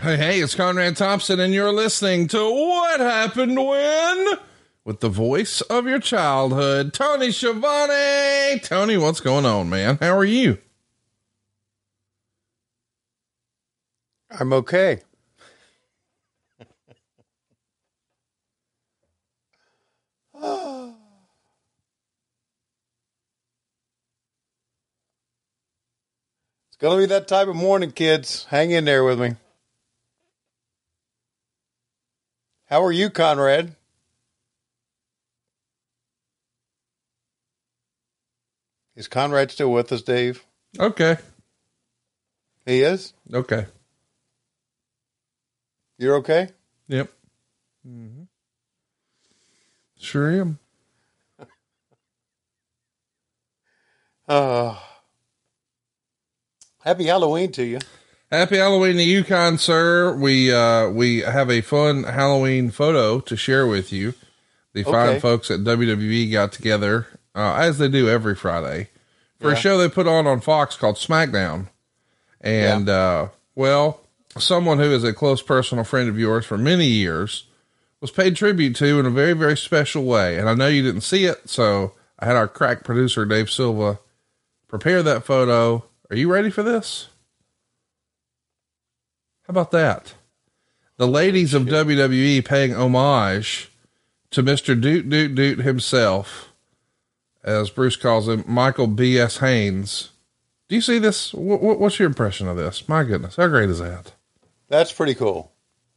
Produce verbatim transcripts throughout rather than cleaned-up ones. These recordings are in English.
Hey, it's Conrad Thompson, and you're listening to What Happened When? With the voice of your childhood, Tony Schiavone. Tony, what's going on, man? How are you? I'm okay. It's going to be that type of morning, kids. Hang in there with me. How are you, Conrad? Is Conrad still with us, Dave? Okay. He is? Okay. You're okay? Yep. Mm-hmm. Sure am. Uh, happy Halloween to you. Happy Halloween to you, kind sir. We, uh, we have a fun Halloween photo to share with you. The Okay. fine folks at W W E got together, uh, as they do every Friday, for Yeah. a show they put on on Fox called SmackDown. And, uh, well, someone who is a close personal friend of yours for many years was paid tribute to in a very, very special way. And I know you didn't see it, so I had our crack producer, Dave Silva, prepare that photo. Are you ready for this? How about that? The ladies of W W E paying homage to Mister Doot Doot Doot himself, as Bruce calls him, Michael B S. Haynes. Do you see this? What, what, what's your impression of this? My goodness, how great is that? That's pretty cool.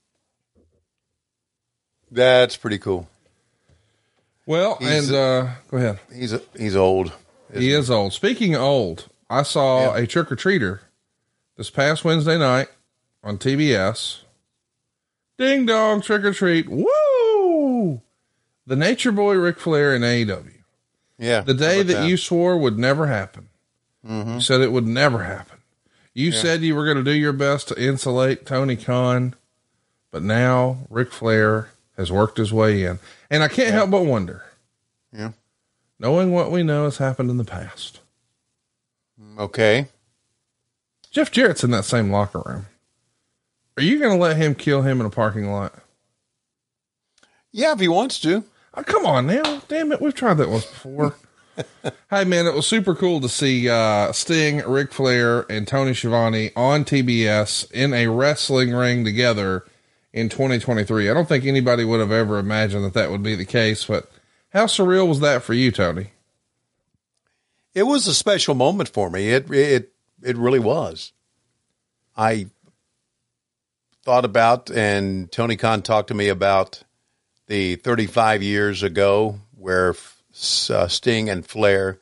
That's pretty cool. Well, He's- and uh, go ahead. He's he's old. He is old. Speaking of old, I saw Yeah. a trick-or-treater this past Wednesday night on T B S. Ding dong, trick-or-treat. Woo! The Nature Boy Ric Flair in A E W. Yeah. The day how about that, you swore would never happen. Mhm. You said it would never happen. You Yeah. said you were going to do your best to insulate Tony Khan, but now Ric Flair has worked his way in. And I can't Yeah. help but wonder, Yeah. knowing what we know has happened in the past. Okay. Jeff Jarrett's in that same locker room. Are you going to let him kill him in a parking lot? Yeah, if he wants to. Oh, come on now. Damn it. We've tried that once before. Hey man, it was super cool to see, uh, Sting, Ric Flair, and Tony Schiavone on T B S in a wrestling ring together in twenty twenty-three. I don't think anybody would have ever imagined that that would be the case, but how surreal was that for you, Tony? It was a special moment for me. It it it really was. I thought about, and Tony Khan talked to me about the thirty-five years ago where uh, Sting and Flair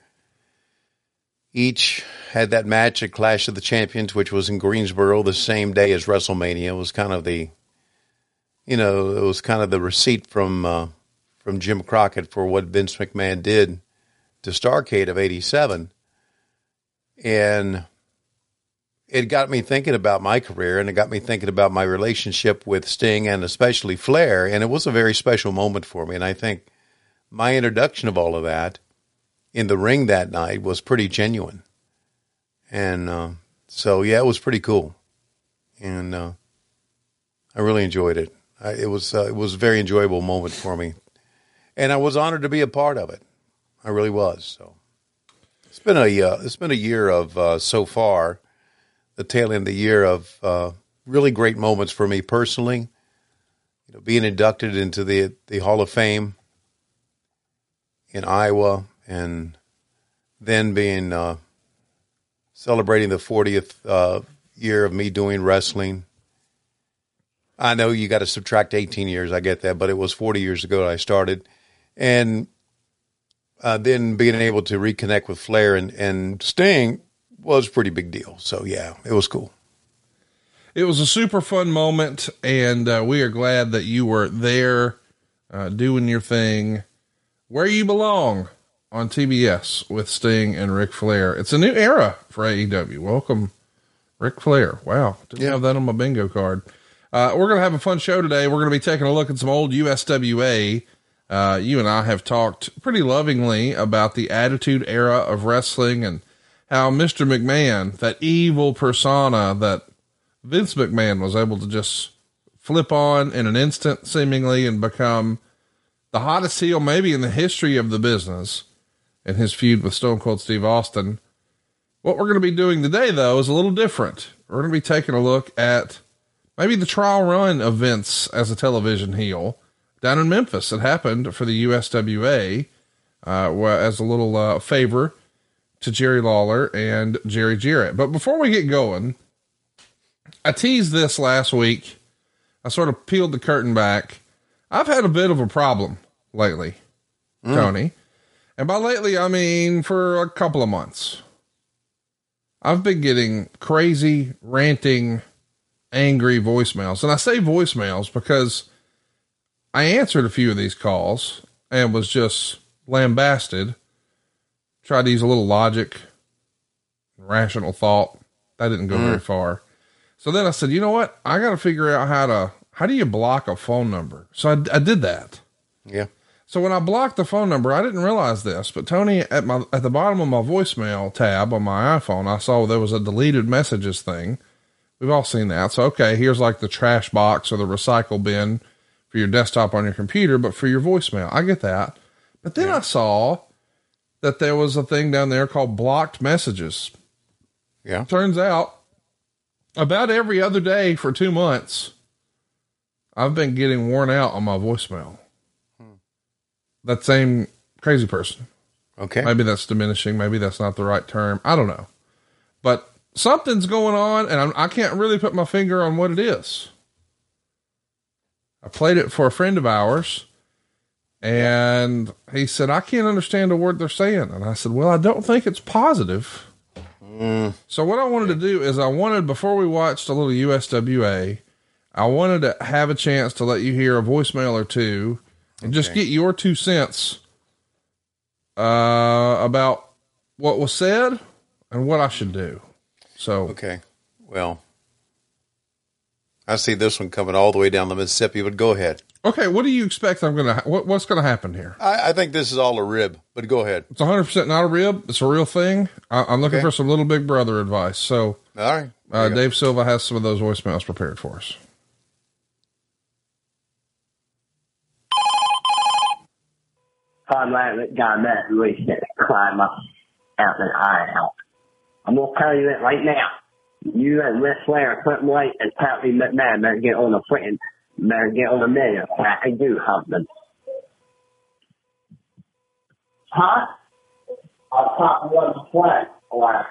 each had that match at Clash of the Champions, which was in Greensboro the same day as WrestleMania. It was kind of the, you know, it was kind of the receipt from uh, from Jim Crockett for what Vince McMahon did to Starrcade of eighty-seven. And it got me thinking about my career, and it got me thinking about my relationship with Sting and especially Flair. And it was a very special moment for me. And I think my introduction of all of that in the ring that night was pretty genuine. And uh, so, yeah, it was pretty cool. And uh, I really enjoyed it. I, it was uh, it was a very enjoyable moment for me. And I was honored to be a part of it. I really was. So it's been a uh, it's been a year of uh, so far, the tail end of the year of uh, really great moments for me personally. You know, being inducted into the the Hall of Fame in Iowa, and then being uh, celebrating the fortieth uh, year of me doing wrestling. I know you got to subtract eighteen years. I get that, but it was forty years ago that I started, and Uh, then being able to reconnect with Flair and, and Sting was a pretty big deal. So, yeah, it was cool. It was a super fun moment, and uh, we are glad that you were there uh, doing your thing where you belong on T B S with Sting and Ric Flair. It's a new era for A E W. Welcome, Ric Flair. Wow. Didn't Yeah. have that on my bingo card. Uh, we're going to have a fun show today. We're going to be taking a look at some old U S W A. Uh, you and I have talked pretty lovingly about the Attitude Era of wrestling and how Mister McMahon, that evil persona that Vince McMahon was able to just flip on in an instant, seemingly, and become the hottest heel maybe in the history of the business in his feud with Stone Cold Steve Austin. What we're going to be doing today, though, is a little different. We're going to be taking a look at maybe the trial run of Vince as a television heel down in Memphis. It happened for the U S W A uh, as a little uh, favor to Jerry Lawler and Jerry Jarrett. But before we get going, I teased this last week. I sort of peeled the curtain back. I've had a bit of a problem lately, mm. Tony. And by lately, I mean for a couple of months. I've been getting crazy, ranting, angry voicemails. And I say voicemails because I answered a few of these calls and was just lambasted. Tried to use a little logic, rational thought. That didn't go mm. very far. So then I said, you know what? I got to figure out how to, how do you block a phone number? So I, I did that. Yeah. So when I blocked the phone number, I didn't realize this, but Tony, at my, at the bottom of my voicemail tab on my iPhone, I saw there was a deleted messages thing. We've all seen that. So, okay, here's like the trash box or the recycle bin for your desktop on your computer, but for your voicemail, I get that. But then yeah. I saw that there was a thing down there called blocked messages. Yeah. Turns out about every other day for two months, I've been getting worn out on my voicemail. Hmm. That same crazy person. Okay. Maybe that's diminishing. Maybe that's not the right term. I don't know, but something's going on and I'm, I can't really put my finger on what it is. I played it for a friend of ours. And he said, I can't understand a word they're saying. And I said, well, I don't think it's positive. Mm. So what I wanted to do is I wanted, before we watched a little U S W A, I wanted to have a chance to let you hear a voicemail or two and okay. just get your two cents, uh, about what was said and what I should do. So, okay. Well, I see this one coming all the way down the Mississippi, but go ahead. Okay, what do you expect I'm going to, ha- what, what's going to happen here? I, I think this is all a rib, but go ahead. It's one hundred percent not a rib. It's a real thing. I, I'm looking okay. for some little Big Brother advice. So, all right. Uh, Dave Silva has some of those voicemails prepared for us. I'm like that guy Matt Louis said, climb up out the aisle. I'm going to tell you it right now. You and Ric Flair, Clinton White, and Patrick McMahon better get on the freaking better get on the menu. I do something. Huh? I'll talk one flat or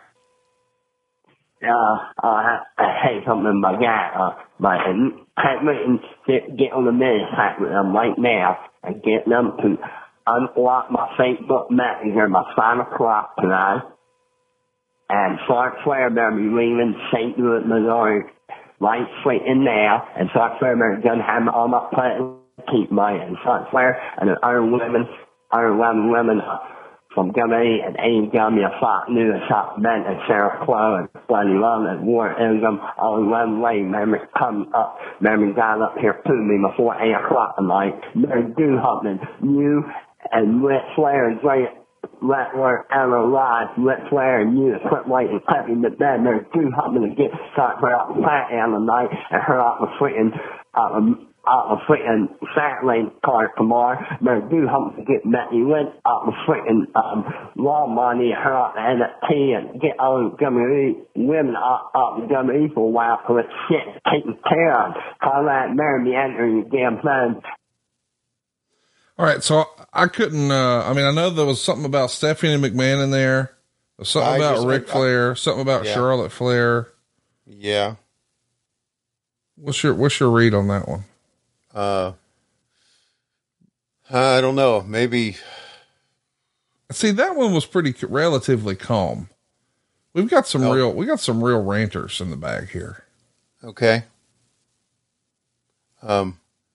uh uh I hate something my guy uh my Pat Merton get get on the menu Pat with them right now and get them to unblock my Facebook Messenger by five o'clock tonight. And Clark Flair better be leaving Saint Louis, Missouri right straight in now, and Clark Flair doesn't have all my plate keep my and Clark Flair and the other women, other eleven women from Gummy and Amy Gummy and Fox News and Shop Ben and Sarah Clow and Bloody Love and Warren Ingham, all eleven ladies, remember come up, remember got up here to me before eight o'clock tonight. Better do something. You and Ric Flair and Great Let Work Ever Live, Ric Flair and you, Clint White and Peppy McMahon, they're two helping to get start her out the fat end tonight and her out the freaking, out the, out the freaking fat lane car tomorrow. They're do helping to get Matty Lynch out the freaking, um, law money and her out the N F T and get all the W women out, out the W for a while for this shit taken care of. Call that marry me entering your damn phone. All right, so I couldn't, uh, I mean, I know there was something about Stephanie McMahon in there, something I about just, Ric I, Flair, something about yeah. Charlotte Flair. Yeah. What's your, what's your read on that one? Uh, I don't know. Maybe. See, that one was pretty relatively calm. We've got some oh. real, we got some real ranters in the bag here. Okay. Um,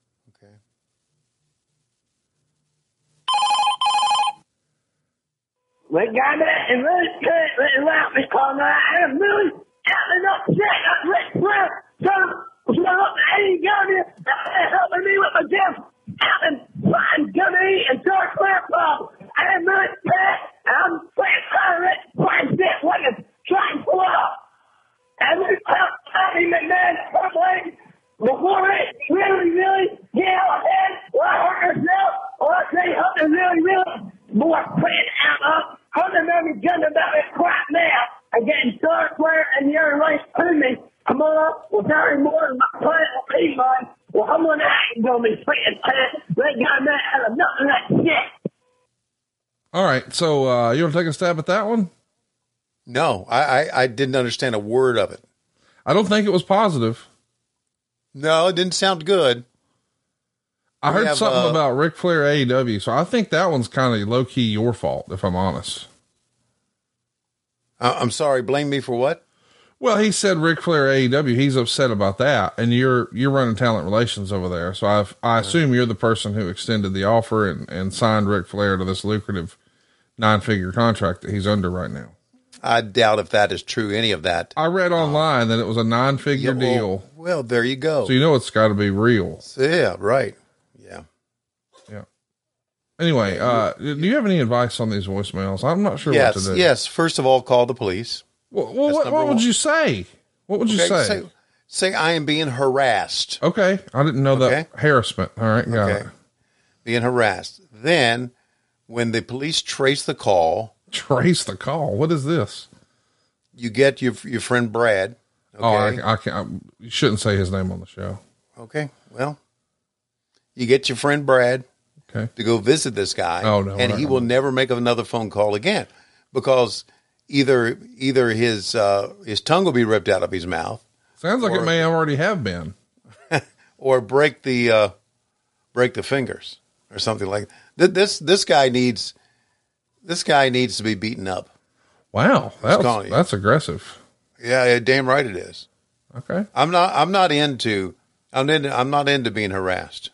We got that and really good without me calling out. I'm really having upset at Ric Flair. So, so look, I ain't got it. They're helping me with my damn having flying gummy and dark Flair problem. I'm really pissed. I'm playing trying to Ric Flair shit like a trying to pull up. And we tell me Steve McMahon, her blade, before it really, really get out of hand, or I hurt herself, or I say something really, really more print out of, Hunter Murray gun about this crap now, and getting Star Square and the other race to me, come on, with Harry Moore and my planet P-Line, well, I'm gonna act gonna be spitting pants, they got that out of nothing that shit. All right, so uh, you want to take a stab at that one? No, I, I, I didn't understand a word of it. I don't think it was positive. No, it didn't sound good. I We heard have, something uh, about Ric Flair A E W, so I think that one's kind of low-key your fault, if I'm honest. Uh, I'm sorry, blame me for what? Well, he said Ric Flair A E W. He's upset about that, and you're you're running talent relations over there. So I I assume you're the person who extended the offer and, and signed Ric Flair to this lucrative nine-figure contract that he's under right now. I doubt if that is true, any of that. I read online that it was a nine-figure Yeah, well, deal. Well, there you go. So you know it's got to be real. Yeah, right. Yeah. Yeah. Anyway, uh, do you have any advice on these voicemails? I'm not sure Yes, what to do. yes. First of all, call the police. Well, well That's what, number what would one. you say? What would you Okay, say? say? Say I am being harassed. Okay. I didn't know that. Okay. Harassment. All right. Got Okay. it. Being harassed. Then, when the police trace the call, Trace the call. What is this? you get your your friend Brad. Okay. Oh, I, I can't. I, you shouldn't say his name on the show. Okay. Well, you get your friend Brad Okay. to go visit this guy. Oh, no, and we're he not will gonna- never make another phone call again, because either either his uh, his tongue will be ripped out of his mouth, Sounds like Or- it may already have been. or break the uh, break the fingers or something like that. This this guy needs this guy needs to be beaten up. Wow. That was, calling you. that's aggressive. Yeah, yeah, damn right it is. Okay. I'm not I'm not into I'm into, I'm not into being harassed.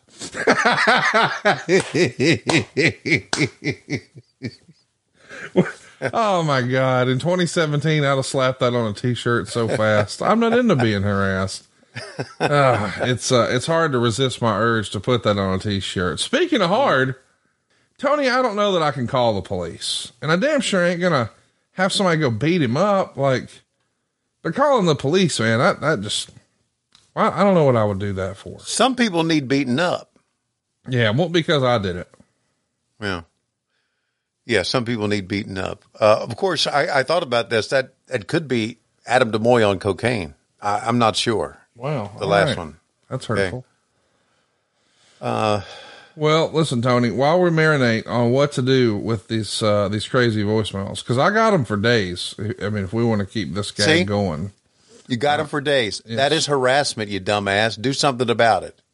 Oh my God. In twenty seventeen, I'd have slapped that on a t-shirt so fast. I'm not into being harassed. Uh, it's, uh, it's hard to resist my urge to put that on a t-shirt. Speaking of hard, Tony, I don't know that I can call the police, and I damn sure ain't gonna have somebody go beat him up. Like, they're calling the police, man. That, that just, I, I don't know what I would do that for. Some people need beaten up. Yeah. Well, because I did it. Yeah. Yeah, some people need beaten up. Uh, of course, I, I thought about this. That that could be Adam DeMoy on cocaine. I, I'm not sure. Wow. The All last right. one. That's hurtful. Okay. Uh, Well, listen, Tony, while we marinate on what to do with these, uh, these crazy voicemails, cause I got them for days. I mean, if we want to keep this guy See? going, you got him for days. yes. That is harassment, you dumbass. Do something about it.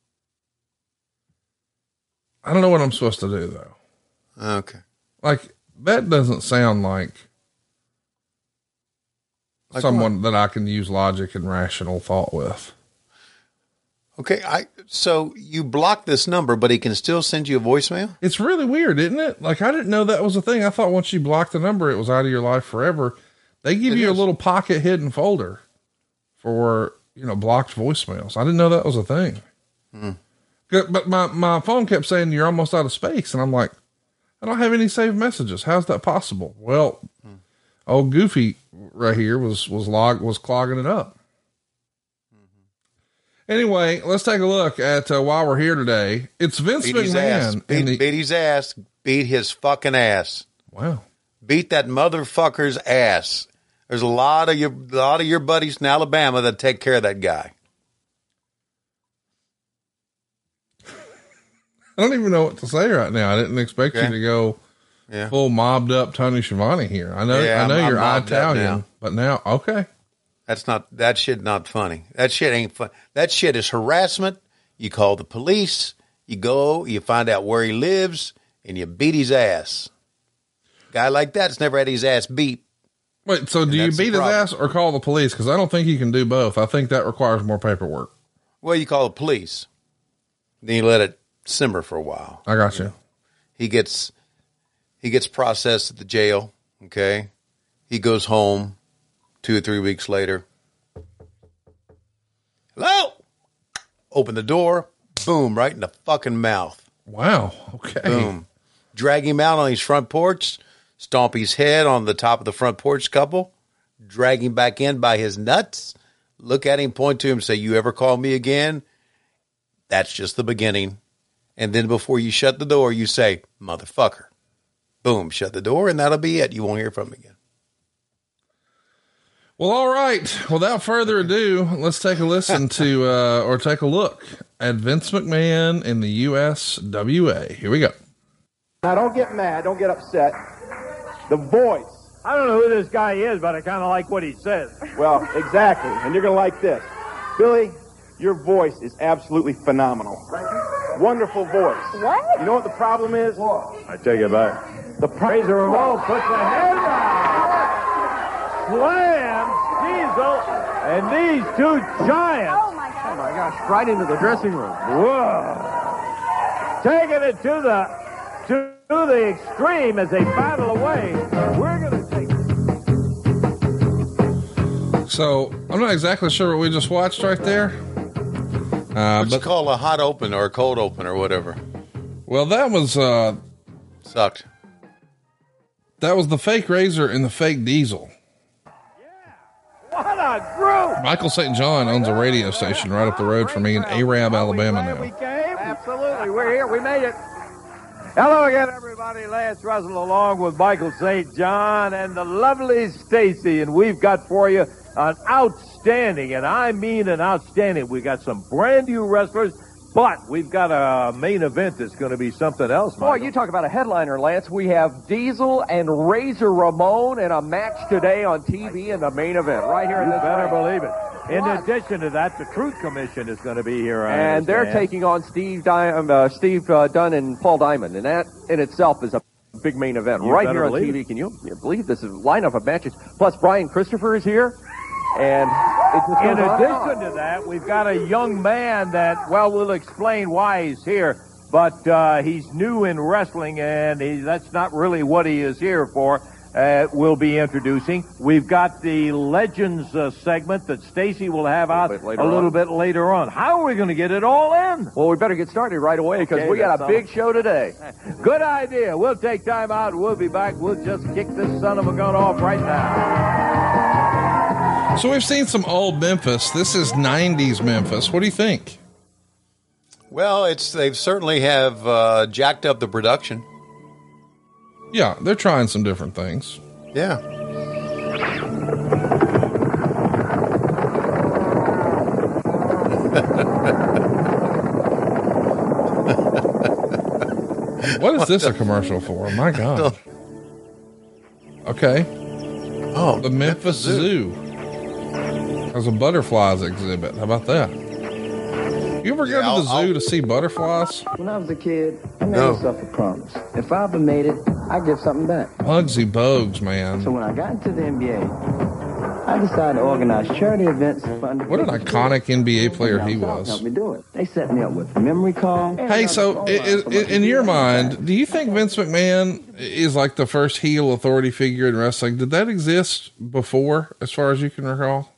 I don't know what I'm supposed to do though. Okay. Like, that doesn't sound like, Like someone that I can use logic and rational thought with. Okay. I so you block this number, but he can still send you a voicemail? It's really weird, isn't it? Like, I didn't know that was a thing. I thought once you blocked the number, it was out of your life forever. They give It you is. a little pocket hidden folder for, you know, blocked voicemails. I didn't know that was a thing. Hmm. Good, but my, my phone kept saying you're almost out of space. And I'm like, I don't have any saved messages. How's that possible? Well, Hmm. old Goofy right here was, was log, was clogging it up. Mm-hmm. Anyway, let's take a look at, uh, while we're here today. It's Vince Beat his ass. McMahon. Beat, in the- beat his ass. Beat his fucking ass. wow. Beat that motherfucker's ass. There's a lot of your a lot of your buddies in Alabama that take care of that guy. I don't even know what to say right now. I didn't expect Okay. you to go Yeah. full mobbed up Tony Schiavone here. I know, Yeah, I know I'm- I'm you're mobbed up Italian, now. but now, okay. That's not that shit not funny. That shit ain't fun. That shit is harassment. You call the police, you go, you find out where he lives, and you beat his ass. Guy like that's never had his ass beat. Wait, so do you that's the beat his problem. ass or call the police? Because I don't think you can do both. I think that requires more paperwork. Well, you call the police. Then you let it simmer for a while. I got you. He gets he gets processed at the jail. Okay. He goes home two or three weeks later. Hello? Open the door. Boom, right in the fucking mouth. Wow. Okay. Boom. Drag him out on his front porch. Stomp his head on the top of the front porch couple. Drag him back in by his nuts. look at him, point to him, say, you ever call me again? That's just the beginning. And then before you shut the door, you say, motherfucker. Boom, shut the door, and that'll be it. You won't hear from him again. Well, all right. Without further ado, let's take a listen to, uh, or take a look at Vince McMahon in the U S W A. Here we go. Now, don't get mad. Don't get upset. The voice. I don't know who this guy is, but I kind of like what he says. Well, exactly. And you're going to like this. Billy, your voice is absolutely phenomenal. Wonderful voice. What? You know what the problem is? I take it back. The pro- Razor Ramon puts the head down. Slams Diesel and these two giants. Oh, my God. Oh, my gosh. Right into the dressing room. Whoa. Taking it to the to the extreme as they battle away. We're going to take it. So I'm not exactly sure what we just watched right there. Uh, What's but it called, a hot open or a cold open or whatever? well, that was, uh, Sucked. that was the fake Razor and the fake Diesel. What a group! Michael Saint John owns a radio station right up the road from me in Arab, Alabama Glad we now. came? Absolutely. We're here. We made it. Hello again, everybody. Lance Russell along with Michael Saint John and the lovely Stacy. And we've got for you an outstanding, and I mean an outstanding. We got some brand new wrestlers, but we've got a main event that's going to be something else, Boy, Michael. you talk about a headliner, Lance. We have Diesel and Razor Ramon in a match today on T V in the main event, right here in You this better ring. believe it. In What? addition to that, the Truth Commission is going to be here. I And they're understand. taking on Steve, Di- um, uh, Steve uh, Dunn and Paul Diamond, and that in itself is a big main event You right better here on believe T V. it. Can you believe this is a lineup of matches? Plus, Brian Christopher is here, and it just In goes on and addition on. to that, we've got a young man that, well, we'll explain why he's here, but uh, he's new in wrestling, and he, that's not really what he is here for. Uh, we'll be introducing. We've got the Legends uh, segment that Stacy will have out bit a later little on. bit later on. How are we going to get it all in? Well, we better get started right away because Okay, we got that's a all. big show today. Good idea. We'll take time out. We'll be back. We'll just kick this son of a gun off right now. So we've seen some old Memphis. This is nineties Memphis. What do you think? Well, it's they certainly have uh, jacked up the production. Yeah, they're trying some different things. Yeah. What is this a commercial for? My God. Okay. Oh, The Memphis Zoo. There's a butterflies exhibit. How about that? You ever go Yeah, to the I'll- zoo I'll- to see butterflies? When I was a kid, I made No. myself a promise. If I ever made it, I'd give something back. Bugsy Bogues, So man. when I got into the N B A, I decided to organize charity events for underprivileged What an iconic N B A player he South was. helped me do it. They set me up with memory call. Hey, so i- i- i- in your mind, do you think Vince McMahon is like the first heel authority figure in wrestling? Did that exist before, as far as you can recall?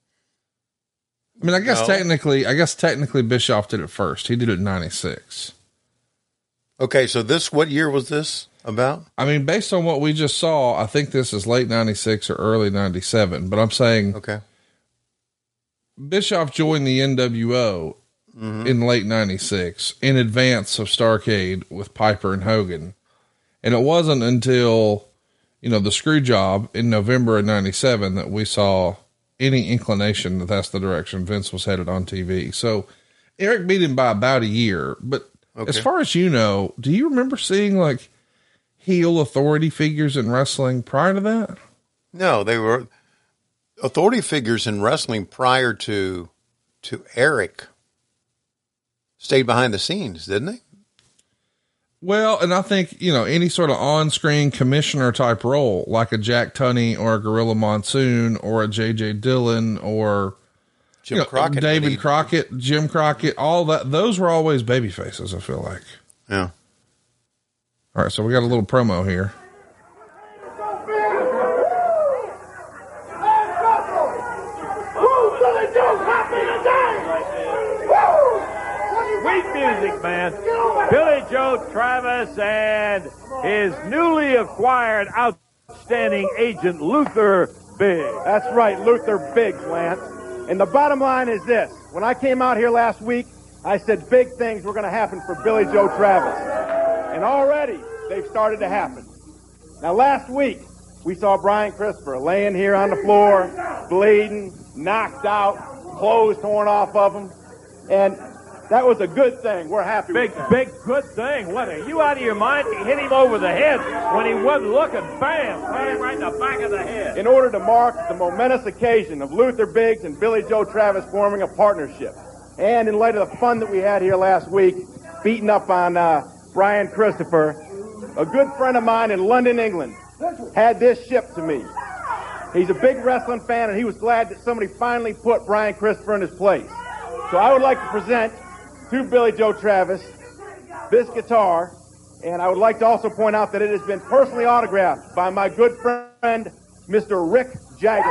I mean, I guess No. technically, I guess technically Bischoff did it first. He did it in ninety-six. Okay, so this, what year was this about? I mean, based on what we just saw, I think this is late ninety-six or early ninety-seven, but I'm saying Okay. Bischoff joined the N W O in late ninety-six in advance of Starrcade with Piper and Hogan. And it wasn't until, you know, the screw job in November of ninety-seven that we saw any inclination that that's the direction Vince was headed on T V. So Eric beat him by about a year. But Okay. as far as you know, do you remember seeing like heel authority figures in wrestling prior to that? No, they were authority figures in wrestling prior to to Eric. Stayed behind the scenes, didn't they? Well, and I think, you know, any sort of on-screen commissioner type role, like a Jack Tunney or a Gorilla Monsoon or a J J Dillon or Jim you know, Crockett. David when he- Crockett, Jim Crockett, all that. Those were always baby faces, I feel like. Yeah. All right, so we got a little promo here. Sweet music, man. Billy Joe Travis and his newly acquired outstanding agent, Luther Big. That's right, Luther Biggs, Lance. And the bottom line is this. When I came out here last week, I said big things were going to happen for Billy Joe Travis. And already they've started to happen. Now, last week, we saw Brian Christopher laying here on the floor, bleeding, knocked out, clothes torn off of him. And that was a good thing. We're happy Big, with that. big, good thing. What, are you out of your mind? He hit him over the head when he wasn't looking. Bam! Bam, right in the back of the head. In order to mark the momentous occasion of Luther Biggs and Billy Joe Travis forming a partnership, and in light of the fun that we had here last week, beating up on uh, Brian Christopher, a good friend of mine in London, England, had this shipped to me. He's a big wrestling fan, and he was glad that somebody finally put Brian Christopher in his place. So I would like to present to Billy Joe Travis this guitar, and I would like to also point out that it has been personally autographed by my good friend, Mister Rick Jagger.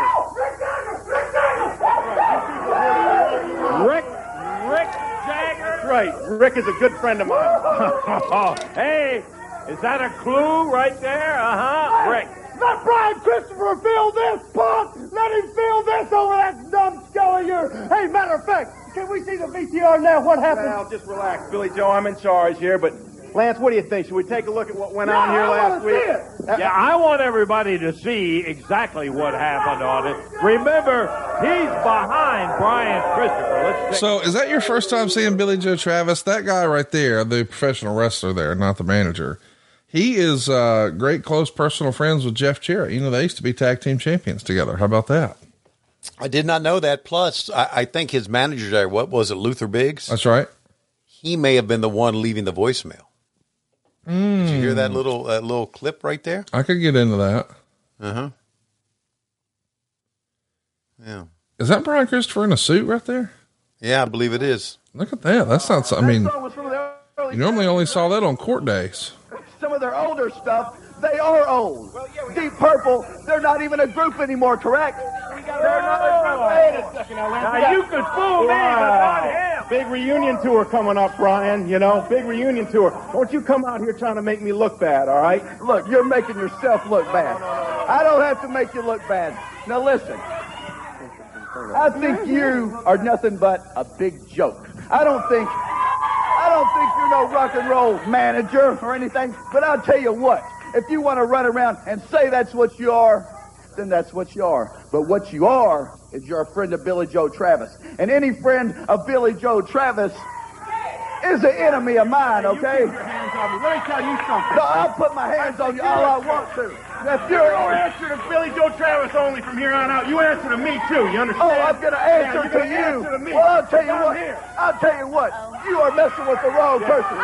Rick, Rick Jagger. That's right. Rick is a good friend of mine. Hey, is that a clue right there? Uh-huh, Rick. Let Brian Christopher feel this, punk! Let him feel this over that dumb skull of yours! Hey, matter of fact, can we see the V C R now? What happened? Well, just relax, Billy Joe. I'm in charge here, but Lance, what do you think? Should we take a look at what went Yeah, on here I last wanna week? see it. Uh, Yeah, I want everybody to see exactly what happened on it. Remember, he's behind Brian Christopher. Let's take So is that your first time seeing Billy Joe Travis? That guy right there, the professional wrestler there, not the manager. He is uh, great, close personal friends with Jeff Jarrett. You know, they used to be tag team champions together. How about that? I did not know that. Plus, I, I think his manager there, what was it, Luther Biggs? That's right. He may have been the one leaving the voicemail. Mm. Did you hear that little that little clip right there? I could get into that. Uh-huh. Yeah. Is that Brian Christopher in a suit right there? Yeah, I believe it is. Look at that. That's not, I mean, That song was from the early you normally only saw that on court days. Some of their older stuff, they are old. Deep Purple, they're not even a group anymore, correct? They're not a group. Wait a second now, Lance. Now, you could fool me, but not him. Big reunion tour coming up, Brian. You know, big reunion tour. Don't you come out here trying to make me look bad, all right? Look, you're making yourself look bad. I don't have to make you look bad. Now listen, I think you are nothing but a big joke. I don't think, I don't think you're no rock and roll manager or anything, but I'll tell you what, if you want to run around and say that's what you are, then that's what you are. But what you are is you're a friend of Billy Joe Travis. And any friend of Billy Joe Travis is an enemy of mine, okay? Let me tell you something. So I'll put my hands on you all I want to. If you're You don't answer to Billy Joe Travis only from here on out. You answer to me, too. You understand? Oh, I'm going to answer Yeah, you're to gonna you. answer to me. Well, I'll tell you I'm what. here. I'll tell you what. You are messing with the wrong person.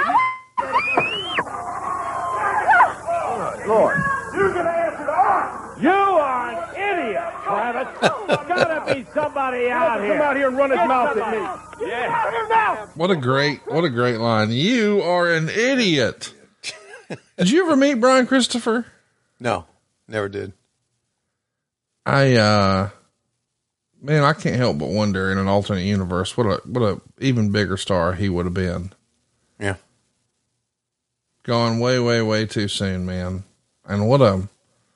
Lord. You're going to answer to us. You are an idiot, Travis. Gotta be somebody out Come here. out here and run his Get mouth somebody. at me. Yeah. What a great, what a great line. You are an idiot. Did you ever meet Brian Christopher? No, never did. I, uh, man, I can't help but wonder in an alternate universe, what a, what a even bigger star he would have been. Yeah. Gone way, way, way too soon, man. And what a,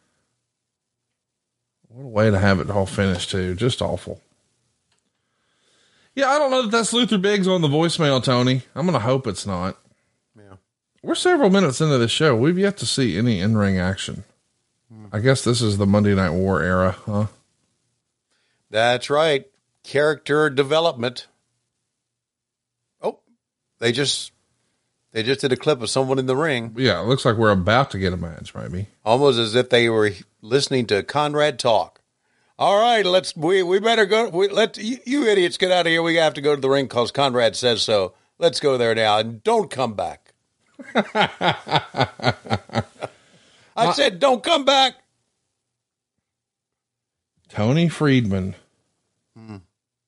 what a way to have it all finished too. Just awful. Yeah. I don't know that that's Luther Biggs on the voicemail, Tony. I'm going to hope it's not. Yeah. We're several minutes into the show. We've yet to see any in-ring action. I guess this is the Monday Night War era, huh? That's right. Character development. Oh, they just they just did a clip of someone in the ring, Yeah, it looks like we're about to get a match, maybe. almost as if they were listening to Conrad talk. All right, let's we we better go. We, let you, you idiots get out of here. We have to go to the ring because Conrad says so. Let's go there now and don't come back. I said, don't come back. Tony Friedman. Hmm.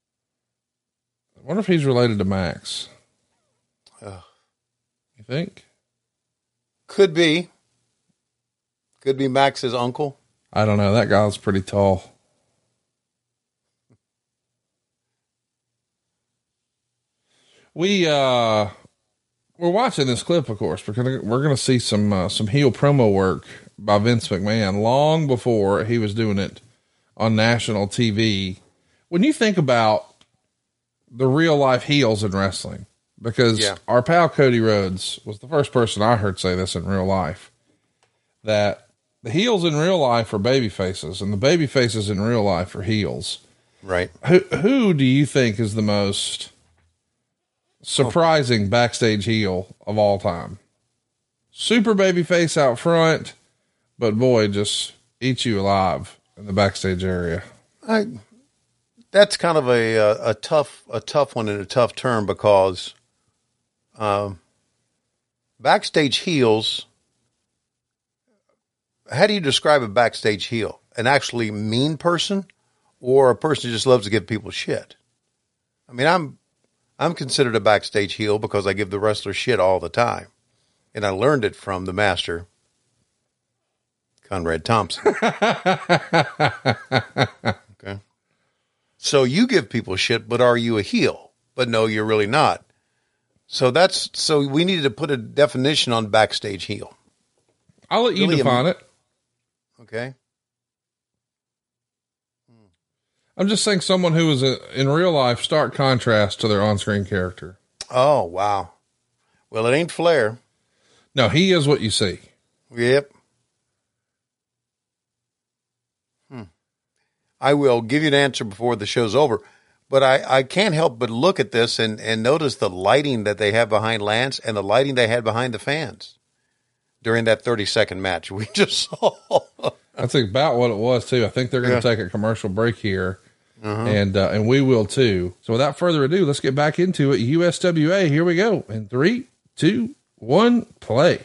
I wonder if he's related to Max. Ugh. You think? Could be. Could be Max's uncle. I don't know. That guy's pretty tall. We, uh, we're watching this clip, of course, because we're going to see some, uh, some heel promo work by Vince McMahon long before he was doing it on national T V when you think about the real life heels in wrestling, because Yeah. our pal Cody Rhodes was the first person I heard say this in real life, that the heels in real life are baby faces and the baby faces in real life are heels. Right. Who, who do you think is the most surprising backstage heel of all time? Super baby face out front, but boy, just eats you alive in the backstage area. I, that's kind of a, a, a tough, a tough one and a tough term because, um, backstage heels, how do you describe a backstage heel? An actually mean person or a person who just loves to give people shit? I mean, I'm, I'm considered a backstage heel because I give the wrestler shit all the time. And I learned it from the master, Conrad Thompson. Okay. So you give people shit, but are you a heel? But no, you're really not. So that's, so we needed to put a definition on backstage heel. I'll let you Really, define um, it. Okay. I'm just saying someone who is a, in real life, stark contrast to their on-screen character. Oh, wow. Well, it ain't Flair. No, he is what you see. Yep. Hmm. I will give you an answer before the show's over, but I, I can't help but look at this and, and notice the lighting that they have behind Lance and the lighting they had behind the fans during that thirty second match we just saw. That's about what it was too. I think they're going to Yeah. take a commercial break here, Uh-huh. and uh, and we will too. So without further ado, let's get back into it. U S W A, here we go. In three, two, one, play.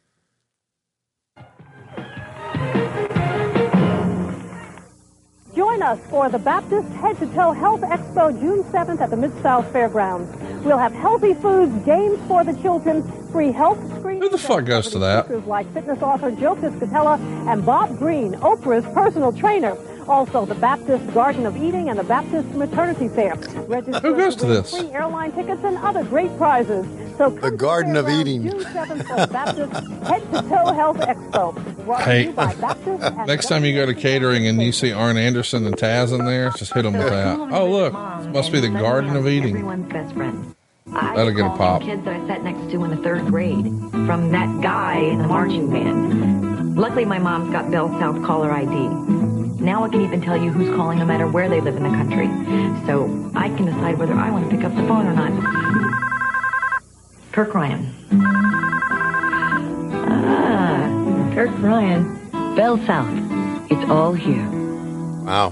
Join us for the Baptist Head to Toe Health Expo June seventh at the Mid-South Fairgrounds. We'll have healthy foods, games for the children, free health screenings. Who the fuck goes to that? Speakers like fitness author Joe Piscatella and Bob Green, Oprah's personal trainer. Also, the Baptist Garden of Eating and the Baptist Maternity Fair. Register Who goes to win this? Free airline tickets and other great prizes. So come The to Garden of Fairgrounds Eating. June seventh for the Baptist Head to Toe Health Expo. Brought to Hey, you by Baptist and next time you go to catering and you see Arn Anderson and Taz in there, just hit them with that. Oh, look, this must be the Garden of Eating. Everyone's best friend. That'll get a pop. Kids that I sat next to in the third grade from that guy in the marching band. Luckily, my mom's got Bell South caller I D. Now I can even tell you who's calling no matter where they live in the country. So I can decide whether I want to pick up the phone or not. Kirk Ryan. Ah, Kirk Ryan. Bell South. It's all here. Wow.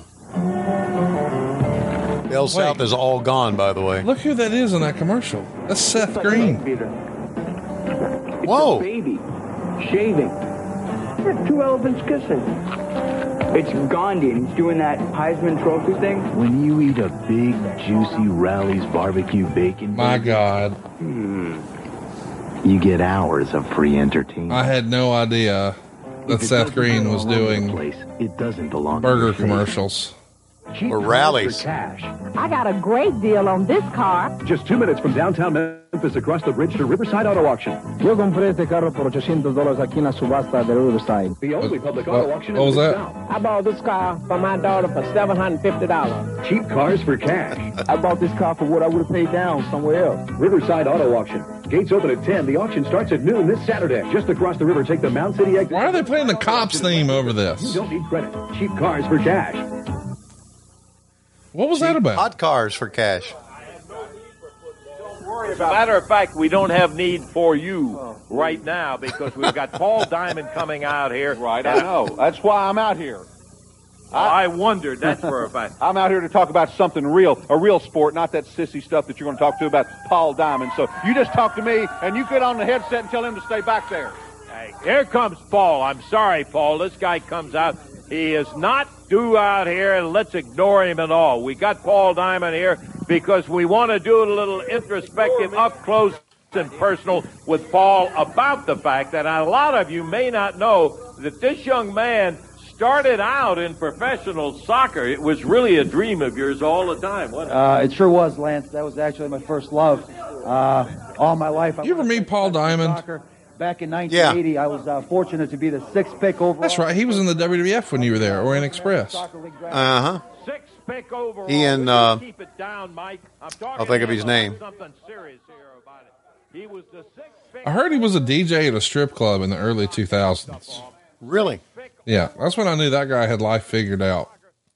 Bell South is all gone, by the way. Look who that is in that commercial. That's Seth Green. It's Whoa. a baby shaving. There's two elephants kissing. It's Gandhi, and he's doing that Heisman Trophy thing. When you eat a big, juicy Rally's barbecue bacon, My God. you get hours of free entertainment. I had no idea that If it Seth doesn't Green belong was in the doing place, it doesn't belong to burger your face. commercials. Or rallies. I got a great deal on this car. Just two minutes from downtown Memphis across the bridge to Riverside Auto Auction. Yo compré este carro por ochocientos dólares aquí en la subasta de Riverside. The only public what- auto auction what in was the that? South. I bought this car for my daughter for seven hundred fifty dollars. Cheap cars for cash. I bought this car for what I would have paid down somewhere else. Riverside Auto Auction. Gates open at ten. The auction starts at noon this Saturday. Just across the river, take the Mount City exit. Why are they playing the cops theme over You this? don't need credit. Cheap cars for cash. What was that about? Hot cars for cash. As a matter of fact, we don't have need for you right now because we've got Paul Diamond coming out here. Right, I know. That's why I'm out here. I wondered, that's for a fact. I'm out here to talk about something real, a real sport, not that sissy stuff that you're going to talk to about Paul Diamond. So you just talk to me, and you get on the headset and tell him to stay back there. Hey, here comes Paul. I'm sorry, Paul. This guy comes out. He is not due out here, and let's ignore him at all. We got Paul Diamond here because we want to do a little introspective, up close and personal with Paul about the fact that a lot of you may not know that this young man started out in professional soccer. It was really a dream of yours all the time, wasn't it? Uh, it sure was, Lance. That was actually my first love. Uh, all my life. I You ever meet Paul Diamond? Soccer. Back in nineteen eighty, I was uh, fortunate to be the sixth pick overall. That's right. He was in the W W F when you were there, or in Express. Uh-huh. Six pick overall. He and, uh, keep it down, Mike. I'm talking I'll think of his about name. Something serious here about it. He was the sixth pick. I heard he was a D J at a strip club in the early two thousands. Really? Yeah, that's when I knew that guy had life figured out.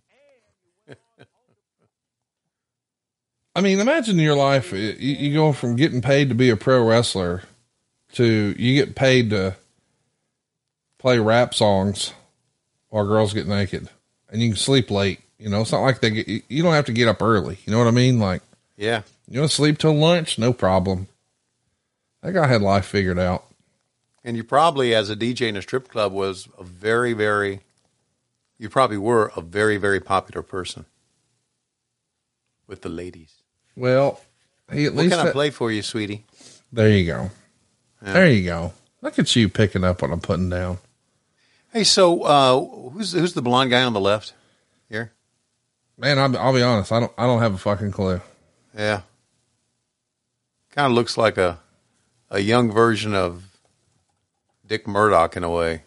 I mean, imagine your life. You, you go from getting paid to be a pro wrestler to you get paid to play rap songs while girls get naked, and you can sleep late. You know, it's not like they get, you don't have to get up early. You know what I mean? Like, yeah, you want to sleep till lunch? No problem. That guy had life figured out. And you probably, as a D J in a strip club, was a very, very, you probably were a very, very popular person with the ladies. Well, he at what least can I had, play for you, sweetie? There you go. Yeah. There you go. Look at you picking up what I'm putting down. Hey, so uh, who's who's the blonde guy on the left here? Man, I'll, I'll be honest. I don't. I don't have a fucking clue. Yeah, kind of looks like a a young version of Dick Murdoch in a way.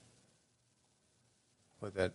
With that.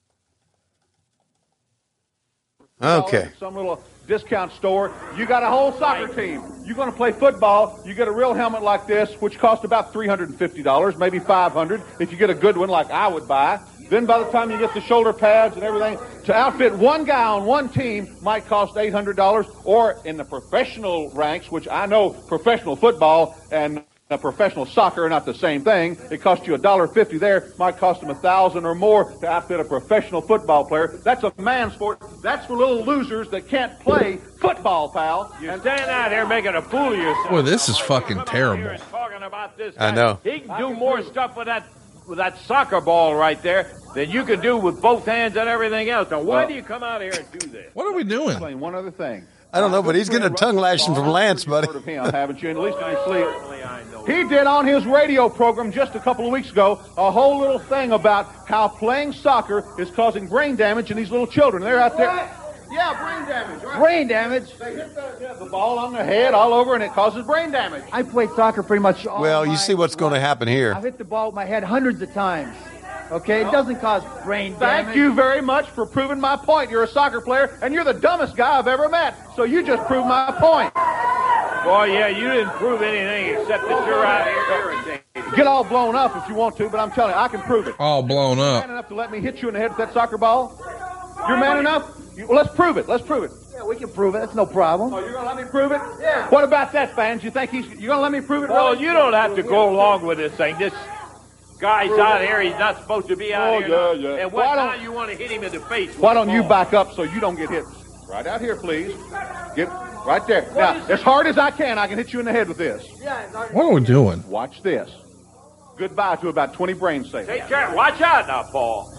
Okay. Some little discount store. You got a whole soccer team. You're going to play football. You get a real helmet like this, which costs about three hundred fifty dollars, maybe five hundred dollars if you get a good one like I would buy. Then by the time you get the shoulder pads and everything, to outfit one guy on one team might cost eight hundred dollars. Or in the professional ranks, which I know professional football and uh, professional soccer are not the same thing. It costs you one dollar fifty there. Might cost them one thousand dollars or more to outfit a professional football player. That's a man sport. That's for little losers that can't play football, pal. You're standing out here making a fool of yourself. Boy, this is fucking terrible. Talking about this I guy. know. He can do more stuff with that with that soccer ball right there than you can do with both hands and everything else. Now, why Well, do you come out here and do this? What are we doing? Explain one other thing. I don't know, but he's getting a tongue lashing from Lance, buddy. Heard of him, haven't you? At least in your sleep. He did on his radio program just a couple of weeks ago a whole little thing about how playing soccer is causing brain damage in these little children. They're out there. Yeah, brain damage. Right? Brain damage? They hit the, yeah, the ball on their head all over, and it causes brain damage. I played soccer pretty much all Well, you my see what's going to happen here. I've hit the ball with my head hundreds of times. Okay, it doesn't cause brain damage. Thank you very much for proving my point. You're a soccer player, and you're the dumbest guy I've ever met. So you just proved my point. Boy, yeah, you didn't prove anything except that you're out here irritated. Get all blown up if you want to, but I'm telling you, I can prove it. All blown You're up. man enough to let me hit you in the head with that soccer ball? You're man enough? You, well, let's prove it. Let's prove it. Yeah, we can prove it. That's no problem. Oh, you're going to let me prove it? Yeah. What about that, fans? You think he's... You're going to let me prove it? Well, really? you don't have to go along with this thing. This guy's out here. He's not supposed to be out Oh, here. yeah, now. yeah. And Why what don't- now you want to hit him in the face? Why with don't the you ball? back up so you don't get hit? Right out here, please. Get right there. Now, as hard as I can, I can hit you in the head with this. What are we doing? Watch this. Goodbye to about twenty brain cells. Take care. Watch out now, Paul.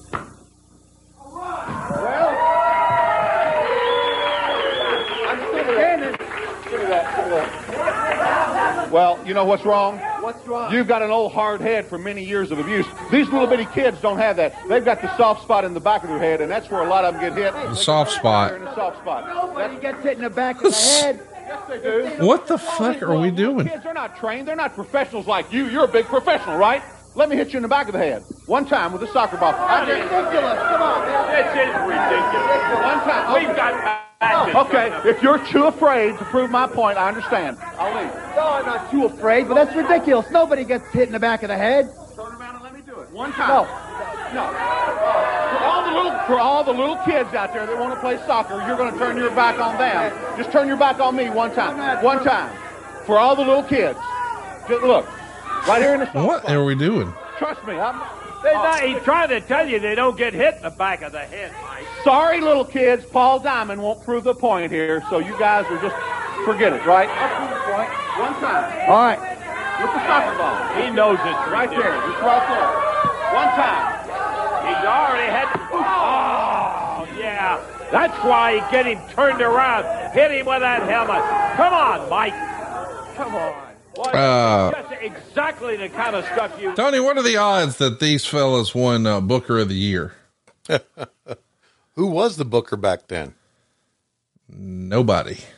I'm still standing. Give me that. Give me that. Well, you know what's wrong? What's wrong? You've got an old hard head from many years of abuse. These little bitty kids don't have that. They've got the soft spot in the back of their head, and that's where a lot of them get hit. The soft spot. They're in the soft spot. Nobody gets hit in the back of the head. Yes, they do. What the fuck are we doing? Kids, they're not trained. They're not professionals like you. You're a big professional, right? Let me hit you in the back of the head. One time with a soccer ball. I did. Ridiculous. Come on, man. This is ridiculous. One time. We've got matches. Okay, if you're too afraid to prove my point, I understand. I'll leave. No, I'm not too afraid, but that's ridiculous. Nobody gets hit in the back of the head. Turn around and let me do it. One time. No. No. For all the little for all the little kids out there that want to play soccer, you're going to turn your back on them. Just turn your back on me one time. One time. For all the little kids. Just look. Right here in the soft What spot. are we doing? Trust me. I'm They're not, he's trying to tell you they don't get hit in the back of the head, Mike. sorry, little kids. Paul Diamond won't prove the point here, so you guys are just forget it, right? I'll prove the point. One time. All right. With the soccer ball. He knows it's Right ridiculous. there. Just right there. One time. He's already had. Oh, yeah. That's why you get him turned around. Hit him with that helmet. Come on, Mike. Come on. Boy, Uh, that's exactly the kind of stuff you. Tony, what are the odds that these fellas won uh, Booker of the Year? Who was the Booker back then? Nobody.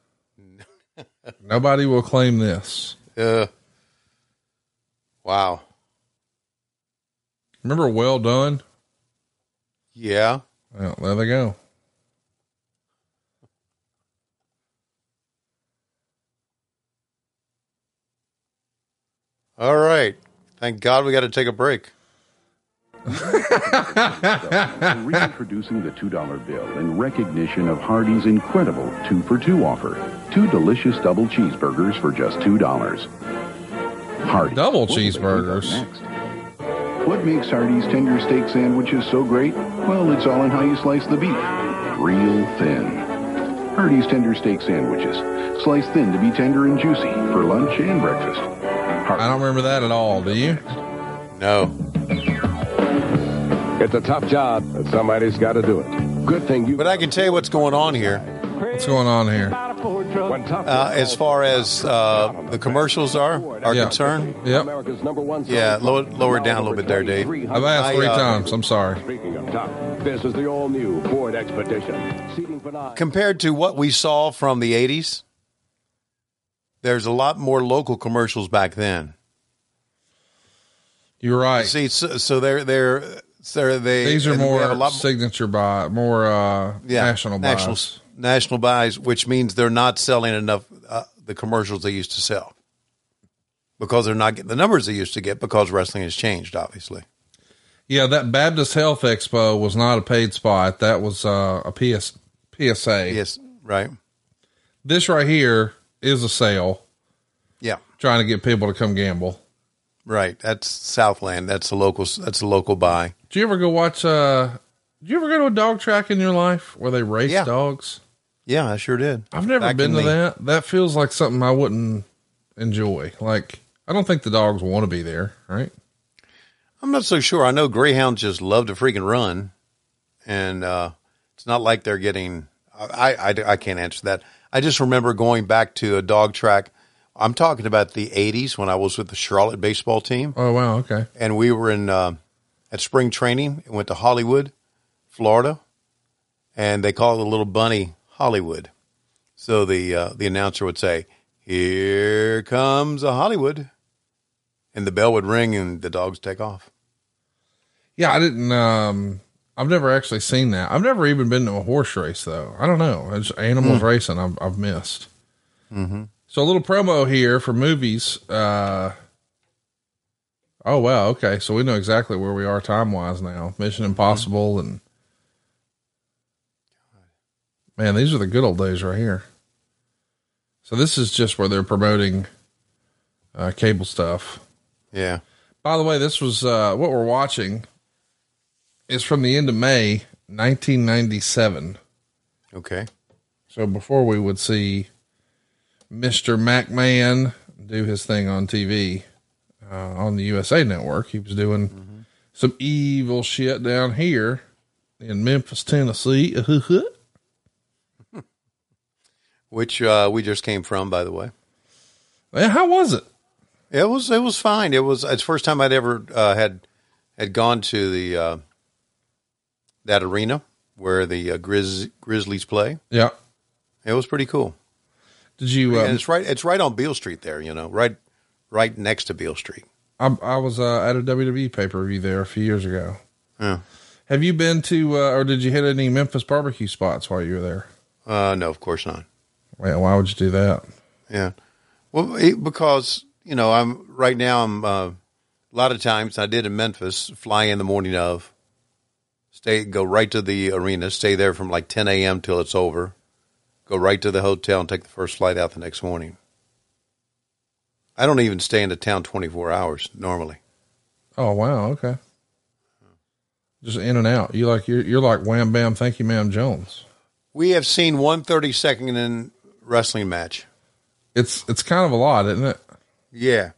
Nobody will claim this. Uh, wow. Remember Well Done? Yeah. Well, there they go. All right. Thank God we got to take a break. Reintroducing the two dollar bill in recognition of Hardee's incredible two for two offer. Two delicious double cheeseburgers for just two dollars. Hardee's. Double cheeseburgers. Next. What makes Hardee's tender steak sandwiches so great? Well, it's all in how you slice the beef. Real thin. Hardee's tender steak sandwiches. Sliced thin to be tender and juicy for lunch and breakfast. I don't remember that at all. Do you? No. It's a tough job, but somebody's got to do it. Good thing you. But I can tell you what's going on here. What's going on here? Uh, as far as uh, the commercials are are Yeah. concerned, Yep. yeah, lower, lower it down a little bit there, Dave. I've asked three I, uh, times. I'm sorry. Speaking of tough, this is the all-new Ford Expedition. Seating for nine. Compared to what we saw from the eighties, there's a lot more local commercials back then. You're right. See, so, so they're they're so they These are and we more have a lot signature buy, more uh, yeah, national buys. national national buys, which means they're not selling enough uh, the commercials they used to sell because they're not getting the numbers they used to get because wrestling has changed, obviously. Yeah, that Baptist Health Expo was not a paid spot. That was uh, a P S, P S A. Yes, right. This right here is a sale. Yeah, trying to get people to come gamble. Right. That's Southland. That's a local. That's a local buy. Did you ever go watch? Uh, did you ever go to a dog track in your life where they race Yeah. dogs? Yeah, I sure did. I've never Back been in to the- that. That feels like something I wouldn't enjoy. Like, I don't think the dogs want to be there, right? I'm not so sure. I know greyhounds just love to freaking run, and uh, it's not like they're getting. I, I I can't answer that. I just remember going back to a dog track. I'm talking about the eighties when I was with the Charlotte baseball team. Oh, wow. Okay. And we were in uh, at spring training and went to Hollywood, Florida, and they called the little bunny Hollywood. So the uh, the announcer would say, "Here comes a Hollywood," and the bell would ring and the dogs take off. Yeah, I didn't. Um, I've never actually seen that. I've never even been to a horse race, though. I don't know. It's animals Mm. racing. I've I've missed. Mm-hmm. So a little promo here for movies. Uh, oh wow, okay. So we know exactly where we are time wise now. Mission Impossible, and man, these are the good old days right here. So this is just where they're promoting uh, cable stuff. Yeah. By the way, this was uh, what we're watching is from the end of May, nineteen ninety-seven. Okay. So before we would see Mister McMahon do his thing on T V, uh, on the U S A Network, he was doing mm-hmm. some evil shit down here in Memphis, Tennessee. Which uh, we just came from, by the way. Yeah, how was it? It was it was fine. It was it's the first time I'd ever uh, had had gone to the uh, that arena where the uh, Grizz, Grizzlies play. Yeah, it was pretty cool. Did you? Um, and it's right. It's right on Beale Street there. You know, right, right next to Beale Street. I, I was uh, at a W W E pay per view there a few years ago. Yeah. Have you been to, uh, or did you hit any Memphis barbecue spots while you were there? Uh, no, of course not. Well, why would you do that? Yeah, well, it, because you know, I'm right now. I'm uh, a lot of times I did in Memphis, fly in the morning of, stay, go right to the arena, stay there from like ten a.m. till it's over. Go right to the hotel and take the first flight out the next morning. I don't even stay in the town twenty-four hours normally. Oh, wow. Okay. Just in and out. You like, you're, you're like wham, bam, thank you, ma'am Jones. We have seen one thirty-second in wrestling match. It's, it's kind of a lot, isn't it? Yeah.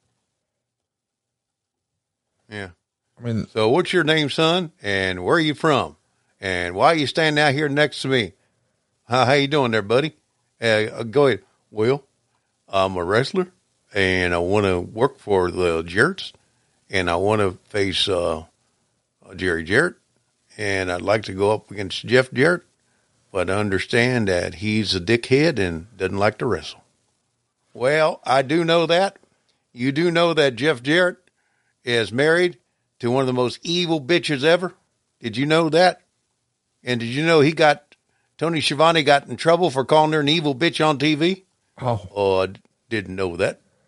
Yeah. I mean, so what's your name, son? And where are you from? And why are you standing out here next to me? How, how you doing there, buddy? Uh, go ahead. Well, I'm a wrestler, and I want to work for the Jarretts, and I want to face uh, Jerry Jarrett, and I'd like to go up against Jeff Jarrett, but I understand that he's a dickhead and doesn't like to wrestle. Well, I do know that. You do know that Jeff Jarrett is married to one of the most evil bitches ever? Did you know that? And did you know he got Tony Schiavone got in trouble for calling her an evil bitch on T V? Oh. Oh, I didn't know that.